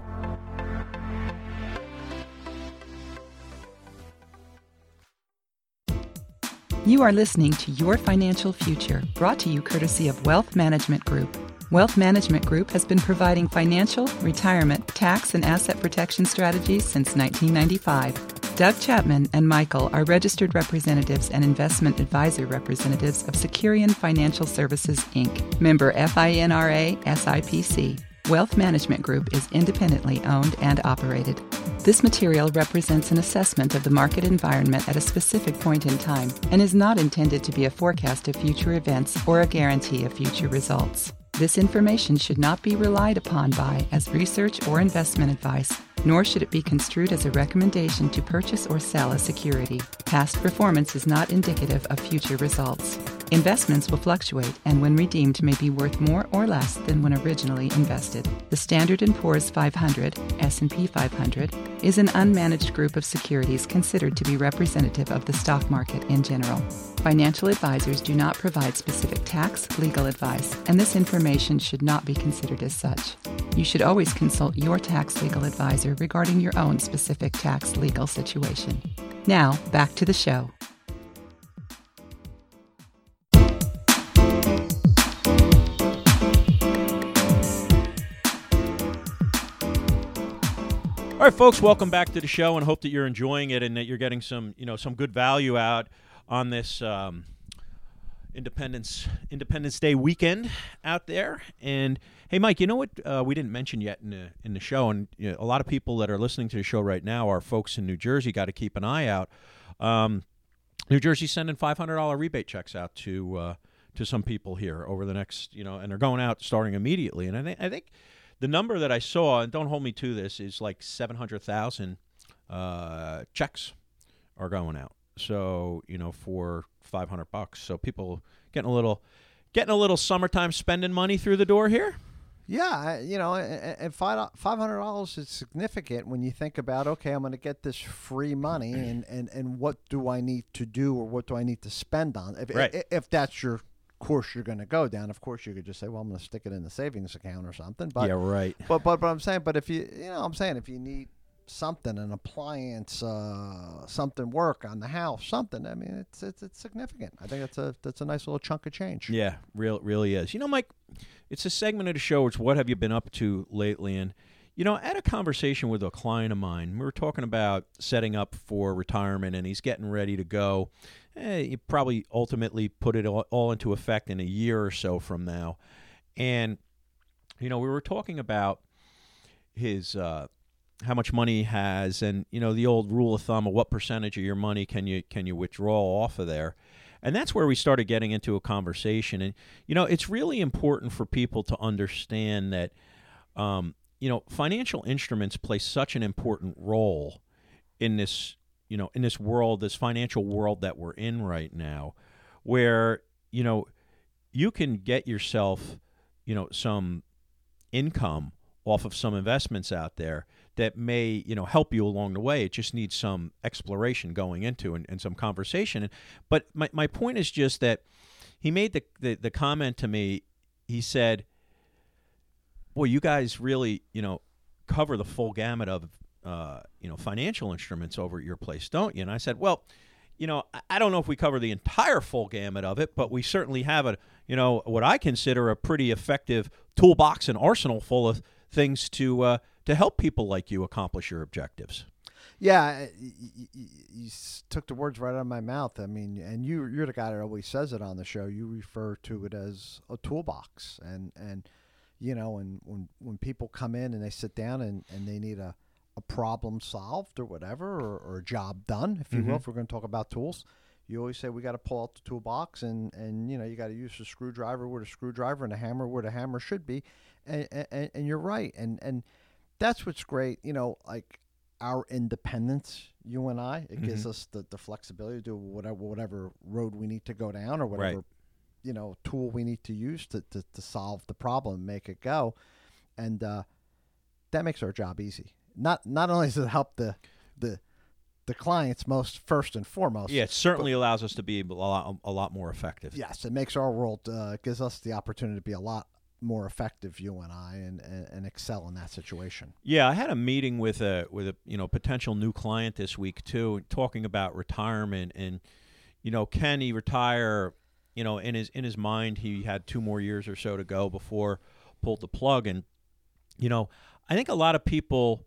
You are listening to Your Financial Future, brought to you courtesy of Wealth Management Group. Wealth Management Group has been providing financial, retirement, tax, and asset protection strategies since nineteen ninety-five. Doug Chapman and Michael are registered representatives and investment advisor representatives of Securian Financial Services, Incorporated, member FINRA S I P C. Wealth Management Group is independently owned and operated. This material represents an assessment of the market environment at a specific point in time and is not intended to be a forecast of future events or a guarantee of future results. This information should not be relied upon by as research or investment advice, nor should it be construed as a recommendation to purchase or sell a security. Past performance is not indicative of future results. Investments will fluctuate and when redeemed may be worth more or less than when originally invested. The Standard and Poor's five hundred, S and P five hundred, is an unmanaged group of securities considered to be representative of the stock market in general. Financial advisors do not provide specific tax, legal advice, and this information should not be considered as such. You should always consult your tax legal advisor regarding your own specific tax legal situation. Now, back to the show. All right, folks, welcome back to the show, and hope that you're enjoying it and that you're getting some, you know, some good value out on this um, Independence Independence Day weekend out there. And hey, Mike, you know what uh, we didn't mention yet in the in the show, and you know, a lot of people that are listening to the show right now are folks in New Jersey. Got to keep an eye out. Um, New Jersey's sending five hundred dollars rebate checks out to uh, to some people here over the next, you know, and they're going out starting immediately. And I think I think. The number that I saw, and don't hold me to this, is like seven hundred thousand uh, checks are going out. So, you know, for five hundred bucks. So people getting a little getting a little summertime spending money through the door here. Yeah, you know, and five hundred dollars is significant when you think about, okay, I'm going to get this free money, and, and, and what do I need to do or what do I need to spend on? If, right. if, if that's your course you're going to go down. Of course, you could just say, well, I'm going to stick it in the savings account or something. But, yeah, right. But, but but I'm saying, but if you, you know, I'm saying if you need something, an appliance, uh, something work on the house, something. I mean, it's it's it's significant. I think that's a that's a nice little chunk of change. Yeah, real really is. You know, Mike, it's a segment of the show. It's what have you been up to lately? And you know, I had a conversation with a client of mine. We were talking about setting up for retirement, and he's getting ready to go. Eh, he probably ultimately put it all, all into effect in a year or so from now. And you know, we were talking about his. Uh, how much money he has, and you know the old rule of thumb of what percentage of your money can you can you withdraw off of there. And that's where we started getting into a conversation. And you know it's really important for people to understand that um, you know financial instruments play such an important role in this you know in this world, this financial world that we're in right now, where you know you can get yourself you know some income off of some investments out there that may, you know, help you along the way. It just needs some exploration going into and, and some conversation. But my, my point is just that he made the, the, the comment to me. He said, boy, you guys really, you know, cover the full gamut of, uh, you know, financial instruments over at your place, don't you? And I said, well, you know, I don't know if we cover the entire full gamut of it, but we certainly have a, you know, what I consider a pretty effective toolbox and arsenal full of things to uh, to help people like you accomplish your objectives. Yeah, you, you, you took the words right out of my mouth. I mean, and you you're the guy that always says it on the show. You refer to it as a toolbox, and and you know, and when when people come in and they sit down and, and they need a, a problem solved or whatever, or, or a job done, if you Mm-hmm. will, if we're going to talk about tools. You always say we got to pull out the toolbox, and, and you know you got to use the screwdriver where the screwdriver and the hammer where the hammer should be, and and, and you're right, and and that's what's great. You know, like our independence, you and I, it gives Mhm. us the, the flexibility to do whatever whatever road we need to go down, or whatever Right. you know tool we need to use to, to, to solve the problem and make it go, and uh, that makes our job easy. Not not only does it help the the the clients most first and foremost. Yeah, it certainly allows us to be a lot, a lot more effective. Yes, it makes our world, uh, gives us the opportunity to be a lot more effective, you and I, and, and, and excel in that situation. Yeah, I had a meeting with a with a you know potential new client this week too, talking about retirement and you know can he retire? You know, in his in his mind, he had two more years or so to go before pulled the plug, and you know, I think a lot of people.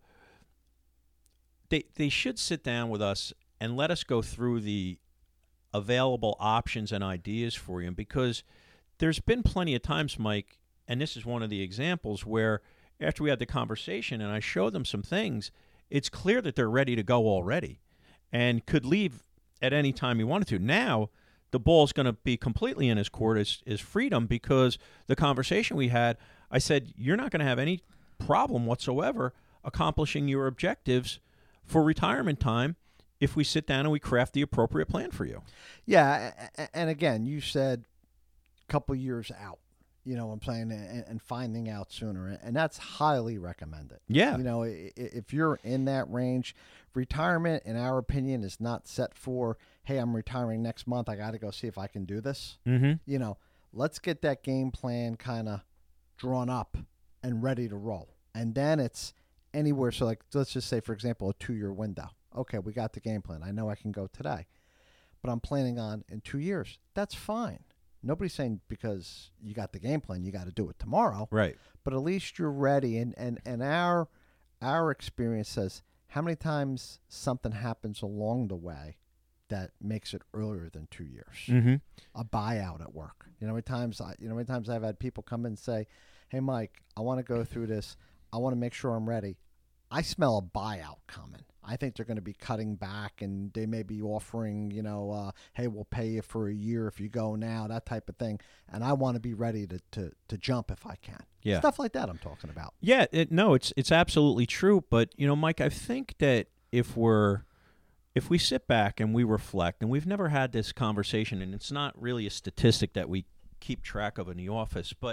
They they should sit down with us and let us go through the available options and ideas for you, because there's been plenty of times, Mike, and this is one of the examples where after we had the conversation and I showed them some things, it's clear that they're ready to go already and could leave at any time he wanted to. Now, the ball's going to be completely in his court as, as freedom, because the conversation we had, I said, you're not going to have any problem whatsoever accomplishing your objectives for retirement time if we sit down and we craft the appropriate plan for you. Yeah, and again, you said a couple years out, you know what I'm saying, and finding out sooner, and that's highly recommended. Yeah. You know, if you're in that range, retirement, in our opinion, is not set for, hey, I'm retiring next month, I got to go see if I can do this. Mm-hmm. You know, let's get that game plan kind of drawn up and ready to roll. And then it's anywhere. So, like, let's just say, for example, a two-year window. Okay, we got the game plan. I know I can go today, but I'm planning on in two years. That's fine. Nobody's saying because you got the game plan, you got to do it tomorrow. Right. But at least you're ready. And, and, and our our experience says how many times something happens along the way that makes it earlier than two years. Mm-hmm. A buyout at work. You know how many times I, you know how many times I've had people come in and say, "Hey, Mike, I want to go through this. I want to make sure I'm ready." I smell a buyout coming. I think they're going to be cutting back, and they may be offering, you know, uh, hey, we'll pay you for a year if you go now, that type of thing. And I want to be ready to, to, to jump if I can. Yeah. Stuff like that I'm talking about. Yeah, it, no, it's it's absolutely true. But, you know, Mike, I think that if we're, if we sit back and we reflect, and we've never had this conversation, and it's not really a statistic that we keep track of in the office, but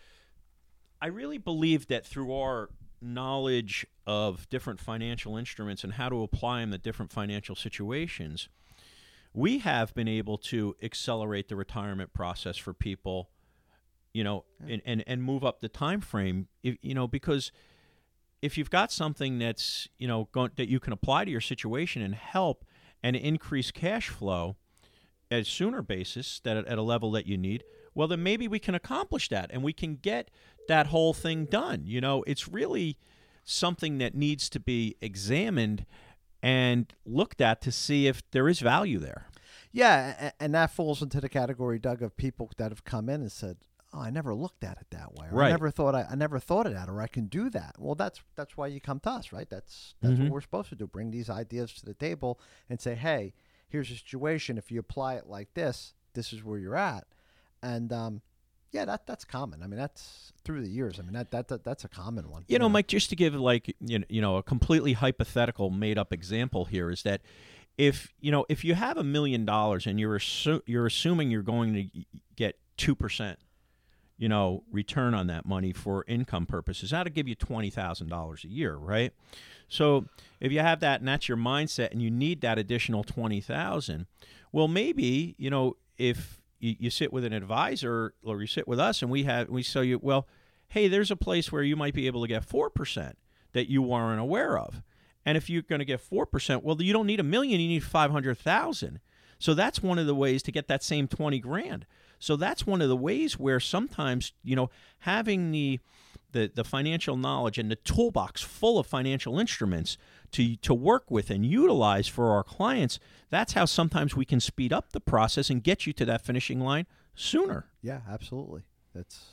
I really believe that through our knowledge of different financial instruments and how to apply them to different financial situations, we have been able to accelerate the retirement process for people, you know, and, and, and move up the time frame, if, you know, because if you've got something that's, you know, going, that you can apply to your situation and help and increase cash flow at a sooner basis, that at a level that you need, well, then maybe we can accomplish that and we can get that whole thing done. You know, it's really something that needs to be examined and looked at to see if there is value there. Yeah, and that falls into the category, Doug, of people that have come in and said, "Oh, I never looked at it that way. Or right. I never thought I, I never thought of that, or I can do that." Well, that's that's why you come to us, right? That's that's mm-hmm. what we're supposed to do: bring these ideas to the table and say, "Hey, here's a situation. If you apply it like this, this is where you're at." And um, yeah, that that's common. I mean, that's through the years. I mean, that that, that that's a common one. You know, Mike, just to give like you know, you know a completely hypothetical, made up example here is that if you know if you have a million dollars and you're assu- you're assuming you're going to get two percent, you know, return on that money for income purposes, that'll give you twenty thousand dollars a year, right? So if you have that and that's your mindset and you need that additional twenty thousand, well, maybe, you know, if you, you sit with an advisor or you sit with us and we have, we show you, well, hey, there's a place where you might be able to get four percent that you weren't aware of. And if you're going to get four percent, well, you don't need a million, you need five hundred thousand. So that's one of the ways to get that same twenty grand. So that's one of the ways where sometimes, you know, having the, the the financial knowledge and the toolbox full of financial instruments to to work with and utilize for our clients, that's how sometimes we can speed up the process and get you to that finishing line sooner. Yeah, absolutely. That's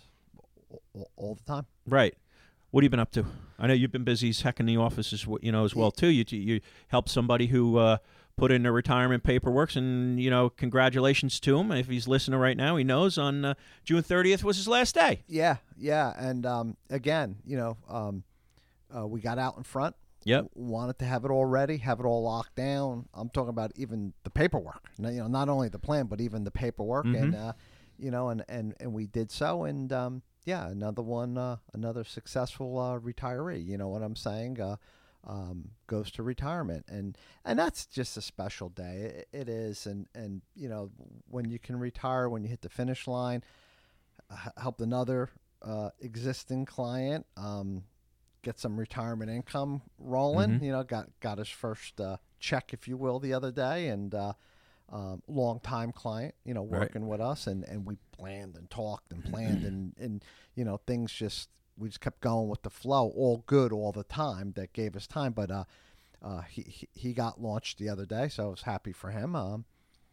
all, all the time. Right. What have you been up to? I know you've been busy hecking the office as you know as well too. You you helped somebody who uh, put in their retirement paperwork, and you know congratulations to him. If he's listening right now, he knows on uh, June thirtieth was his last day. Yeah, yeah, and um, again, you know, um, uh, we got out in front. Yep. W- wanted to have it all ready, have it all locked down. I'm talking about even the paperwork. You know, not only the plan, but even the paperwork, mm-hmm. and uh, you know, and, and, and we did so, and um, yeah, another one, uh, another successful uh, retiree. You know what I'm saying? Uh, um, goes to retirement, and and that's just a special day. It, it is, and and you know when you can retire, when you hit the finish line, uh, helped another uh, existing client um, get some retirement income rolling. Mm-hmm. You know, got got his first uh, check, if you will, the other day, and. Uh, Um, long time client, you know, working right. with us, and, and we planned and talked and planned and, and, you know, things just, we just kept going with the flow, all good all the time. That gave us time, but uh, uh, he, he he got launched the other day, so I was happy for him. Um,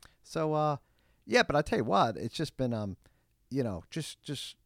so uh, yeah, but I tell you what, it's just been um, you know, just just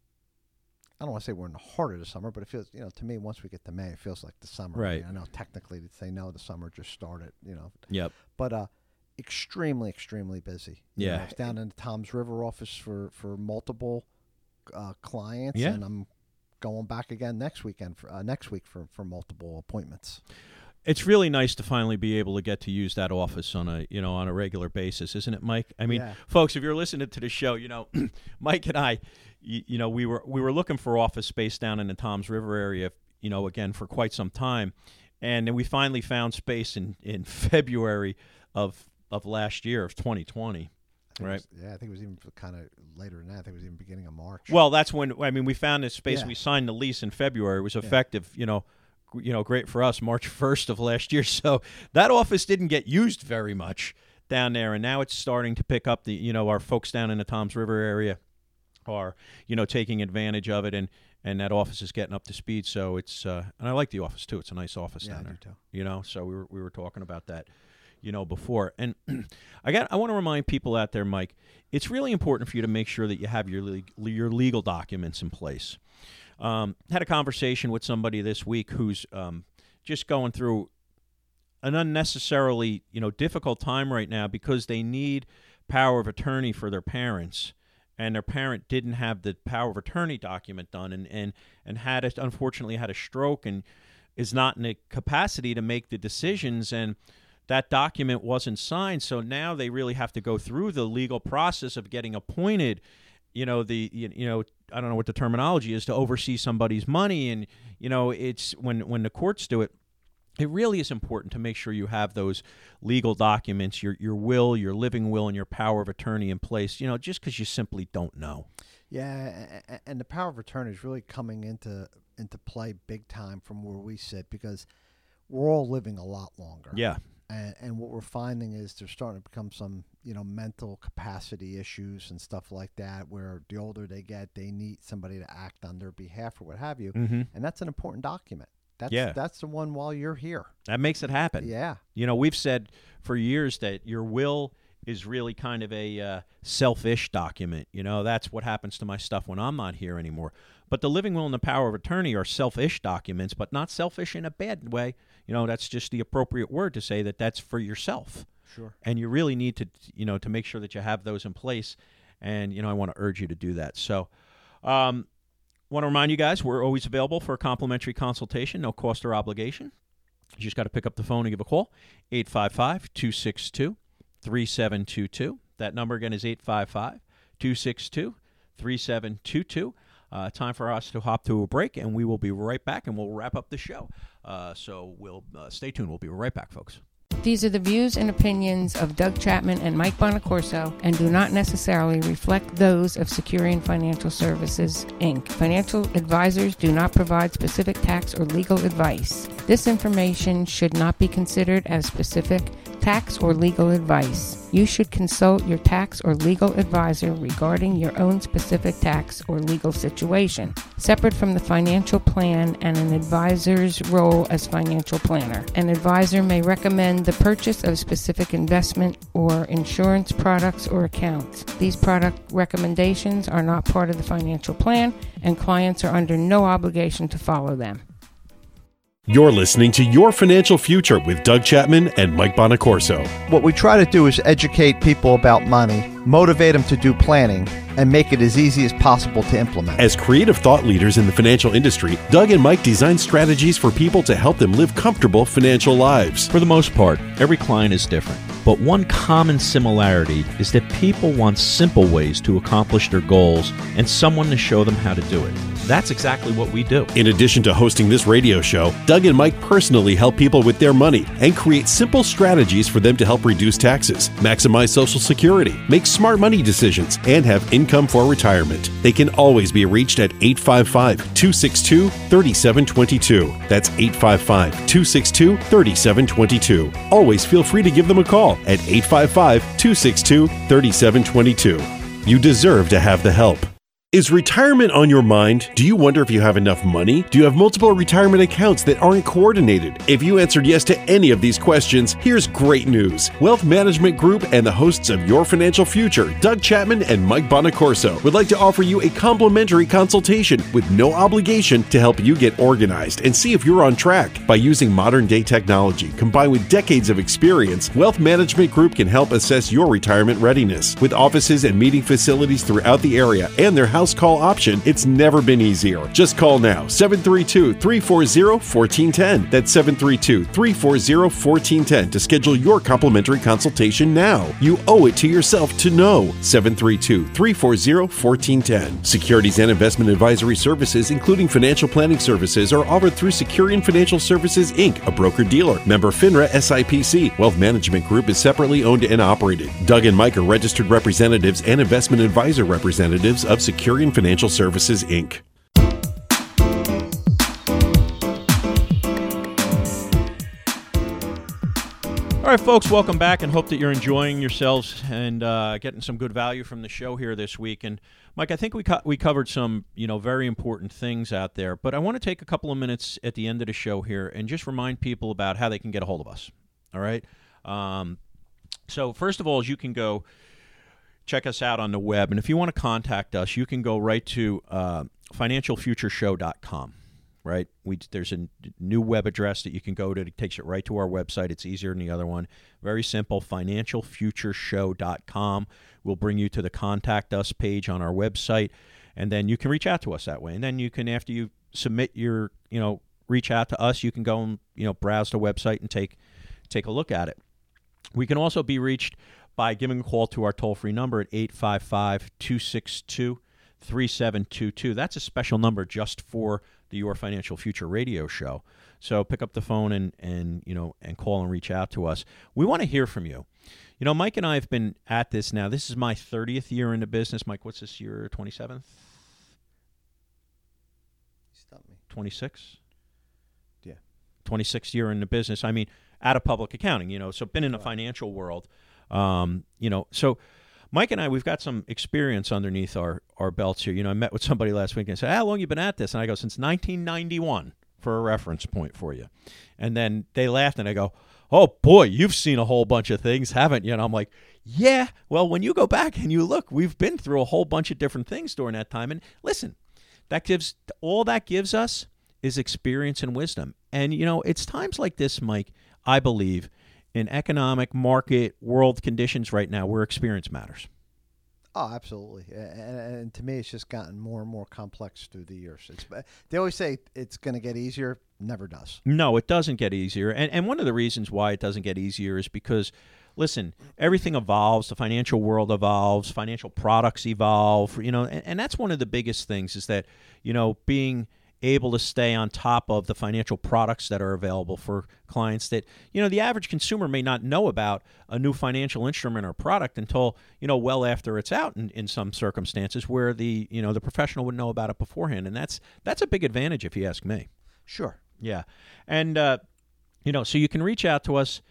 I don't want to say we're in the heart of the summer, but it feels, you know, to me, once we get to May, it feels like the summer. Right. I, mean, I know technically to say no, the summer just started, you know. Yep. But uh. extremely, extremely busy. You Yeah. know, I was down in the Toms River office for, for multiple uh, clients, yeah. and I'm going back again next weekend for uh, next week for, for multiple appointments. It's really nice to finally be able to get to use that office on a you know on a regular basis, isn't it, Mike? I mean, yeah. folks, if you're listening to the show, you know, Mike and I, you, you know, we were we were looking for office space down in the Toms River area, you know, again for quite some time, and then we finally found space in in February of. of last year of twenty twenty, right? Was, yeah, I think it was even kind of later than that. I think it was even beginning of March. Well, that's when, I mean, we found this space. Yeah. We signed the lease in February. It was effective, yeah. you know, g- you know, great for us, March first of last year. So that office didn't get used very much down there. And now it's starting to pick up the, you know, our folks down in the Toms River area are, you know, taking advantage of it. And, and that office is getting up to speed. So it's, uh, and I like the office too. It's a nice office yeah, down I there, do too. you know, so we were, we were talking about that. You know, before. And I got I want to remind people out there, Mike, it's really important for you to make sure that you have your le- your legal documents in place. Um, had a conversation with somebody this week who's um, just going through an unnecessarily, you know, difficult time right now because they need power of attorney for their parents, and their parent didn't have the power of attorney document done, and and and had it unfortunately had a stroke and is not in a capacity to make the decisions, and that document wasn't signed, so now they really have to go through the legal process of getting appointed, you know, the, you, you know, I don't know what the terminology is, to oversee somebody's money. And, you know, it's when, when the courts do it, it really is important to make sure you have those legal documents, your, your will, your living will, and your power of attorney in place, you know, just because you simply don't know. Yeah, and the power of attorney is really coming into into play big time from where we sit, because we're all living a lot longer. Yeah. And, and what we're finding is there's starting to become some, you know, mental capacity issues and stuff like that, where the older they get, they need somebody to act on their behalf or what have you. Mm-hmm. And that's an important document. That's, yeah. that's the one while you're here. That makes it happen. Yeah. You know, we've said for years that your will is really kind of a uh, selfish document. You know, that's what happens to my stuff when I'm not here anymore. But the living will and the power of attorney are selfish documents, but not selfish in a bad way. You know, that's just the appropriate word to say that that's for yourself. Sure. And you really need to, you know, to make sure that you have those in place. And, you know, I want to urge you to do that. So, um, want to remind you guys, we're always available for a complimentary consultation, no cost or obligation. You just got to pick up the phone and give a call, eight five five, two six two, three seven two two. That number again is eight five five, two six two, three seven two two. Uh, time for us to hop to a break, and we will be right back, and we'll wrap up the show. Uh, so we'll uh, stay tuned. We'll be right back, folks. These are the views and opinions of Doug Chapman and Mike Bonacorso and do not necessarily reflect those of Securian Financial Services, Incorporated. Financial advisors do not provide specific tax or legal advice. This information should not be considered as specific tax or legal advice. You should consult your tax or legal advisor regarding your own specific tax or legal situation, separate from the financial plan and an advisor's role as financial planner. An advisor may recommend the purchase of specific investment or insurance products or accounts. These product recommendations are not part of the financial plan, and clients are under no obligation to follow them. You're listening to Your Financial Future with Doug Chapman and Mike Bonacorso. What we try to do is educate people about money, motivate them to do planning, and make it as easy as possible to implement. As creative thought leaders in the financial industry, Doug and Mike design strategies for people to help them live comfortable financial lives. For the most part, every client is different. But one common similarity is that people want simple ways to accomplish their goals and someone to show them how to do it. That's exactly what we do. In addition to hosting this radio show, Doug and Mike personally help people with their money and create simple strategies for them to help reduce taxes, maximize Social Security, make smart money decisions, and have income for retirement. They can always be reached at eight five five, two six two, three seven two two. That's eight five five, two six two, three seven two two. Always feel free to give them a call at eight five five, two six two, three seven two two. You deserve to have the help. Is retirement on your mind? Do you wonder if you have enough money? Do you have multiple retirement accounts that aren't coordinated? If you answered yes to any of these questions, here's great news. Wealth Management Group and the hosts of Your Financial Future, Doug Chapman and Mike Bonacorso, would like to offer you a complimentary consultation with no obligation to help you get organized and see if you're on track. By using modern-day technology combined with decades of experience, Wealth Management Group can help assess your retirement readiness. With offices and meeting facilities throughout the area and their house call option, it's never been easier. Just call now, seven three two, three four zero, one four one zero. That's seven three two, three four zero, one four one zero to schedule your complimentary consultation now. You owe it to yourself to know. seven three two, three four zero, one four one zero. Securities and investment advisory services, including financial planning services, are offered through Securian Financial Services, Incorporated, a broker-dealer. Member FINRA S I P C. Wealth Management Group is separately owned and operated. Doug and Mike are registered representatives and investment advisor representatives of Securian Financial Services, Incorporated. All right, folks, welcome back, and hope that you're enjoying yourselves and uh, getting some good value from the show here this week. And Mike, I think we co- we covered some, you know, very important things out there, but I want to take a couple of minutes at the end of the show here and just remind people about how they can get a hold of us. All right. Um, so first of all, you can go check us out on the web, and if you want to contact us, you can go right to uh, financial future show dot com. Right, we there's a n- new web address that you can go to. It takes it right to our website. It's easier than the other one. Very simple, financial future show dot com. We'll bring you to the Contact Us page on our website, and then you can reach out to us that way. And then you can, after you submit your, you know, reach out to us, you can go and, you know, browse the website and take take a look at it. We can also be reached by giving a call to our toll-free number at eight five five, two six two, three seven two two. That's a special number just for the Your Financial Future radio show. So pick up the phone and, and you know, and call and reach out to us. We want to hear from you. You know, Mike and I have been at this now. This is my thirtieth year in the business. Mike, what's this year, twenty-seventh? Stop me. twenty-six? Yeah. twenty-sixth year in the business. I mean, out of public accounting, you know, so been in the financial world, um, you know. So Mike and I, we've got some experience underneath our, our belts here. You know, I met with somebody last week and said, how long you been at this? And I go, since nineteen ninety-one, for a reference point for you. And then they laughed and I go, oh, boy, you've seen a whole bunch of things, haven't you? And I'm like, yeah, well, when you go back and you look, we've been through a whole bunch of different things during that time. And listen, that gives all that gives us is experience and wisdom. And, you know, it's times like this, Mike, I believe, in economic, market, world conditions right now where experience matters. Oh, absolutely. And, and to me, it's just gotten more and more complex through the years. It's, they always say it's going to get easier. Never does. No, it doesn't get easier. And, and one of the reasons why it doesn't get easier is because, listen, everything evolves. The financial world evolves. Financial products evolve. You know, and, and that's one of the biggest things is that, you know, being able to stay on top of the financial products that are available for clients that, you know, the average consumer may not know about a new financial instrument or product until, you know, well after it's out in, in some circumstances where the, you know, the professional would know about it beforehand. And that's that's a big advantage if you ask me. Sure. Yeah. And, uh, you know, so you can reach out to us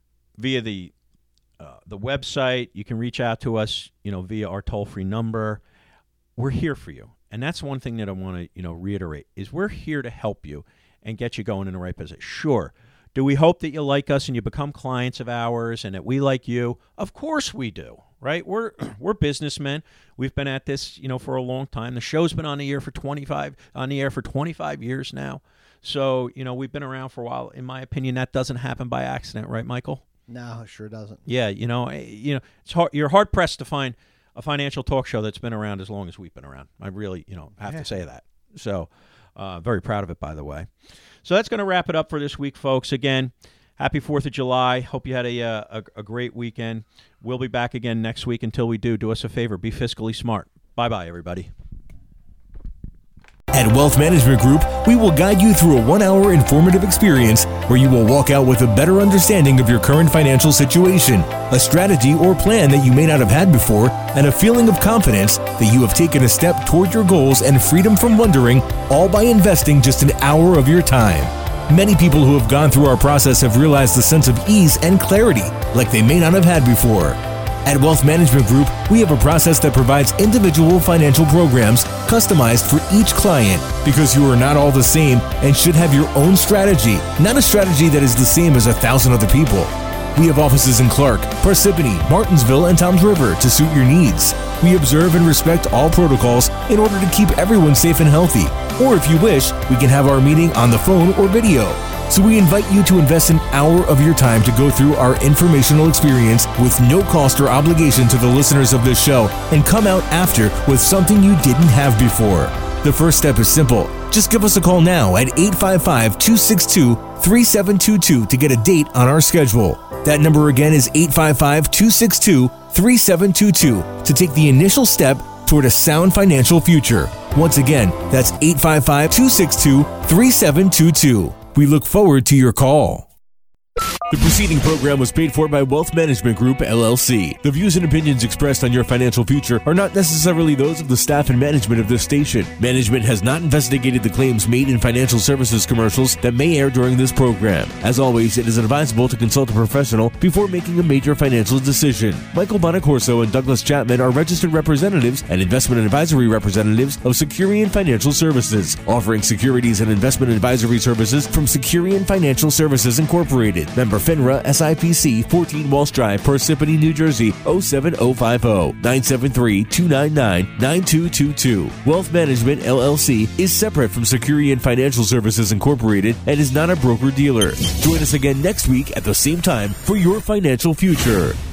via the uh, the website. You can reach out to us, you know, via our toll-free number. We're here for you. And that's one thing that I want to, you know, reiterate is we're here to help you and get you going in the right position. Sure. Do we hope that you like us and you become clients of ours and that we like you? Of course we do, right? We're we're businessmen. We've been at this, you know, for a long time. The show's been on the air for twenty-five on the air for twenty-five years now. So, you know, we've been around for a while. In my opinion, that doesn't happen by accident, right, Michael? No, it sure doesn't. Yeah, you know, you know, it's hard, you're hard pressed to find a financial talk show that's been around as long as we've been around. I really, you know, have Yeah. to say that. So, uh, very proud of it, by the way. So that's going to wrap it up for this week, folks. Again, happy fourth of July. Hope you had a, a, a great weekend. We'll be back again next week. Until we do, do us a favor. Be fiscally smart. Bye-bye, everybody. At Wealth Management Group, we will guide you through a one-hour informative experience where you will walk out with a better understanding of your current financial situation, a strategy or plan that you may not have had before, and a feeling of confidence that you have taken a step toward your goals and freedom from wondering, all by investing just an hour of your time. Many people who have gone through our process have realized the sense of ease and clarity like they may not have had before. At Wealth Management Group, we have a process that provides individual financial programs customized for each client because you are not all the same and should have your own strategy, not a strategy that is the same as a thousand other people. We have offices in Clark, Parsippany, Martinsville, and Toms River to suit your needs. We observe and respect all protocols in order to keep everyone safe and healthy. Or if you wish, we can have our meeting on the phone or video. So we invite you to invest an hour of your time to go through our informational experience with no cost or obligation to the listeners of this show and come out after with something you didn't have before. The first step is simple. Just give us a call now at eight five five, two six two, three seven two two to get a date on our schedule. That number again is eight five five, two six two, three seven two two to take the initial step toward a sound financial future. Once again, that's eight five five, two six two, three seven two two. We look forward to your call. The preceding program was paid for by Wealth Management Group, L L C. The views and opinions expressed on your financial future are not necessarily those of the staff and management of this station. Management has not investigated the claims made in financial services commercials that may air during this program. As always, it is advisable to consult a professional before making a major financial decision. Michael Bonacorso and Douglas Chapman are registered representatives and investment advisory representatives of Securian Financial Services, offering securities and investment advisory services from Securian Financial Services Incorporated. Member FINRA S I P C, fourteen Walsh Drive, Parsippany, New Jersey, oh seven oh five oh, nine seven three, two nine nine, nine two two two. Wealth Management, L L C is separate from Securian Financial Services Incorporated and is not a broker-dealer. Join us again next week at the same time for your financial future.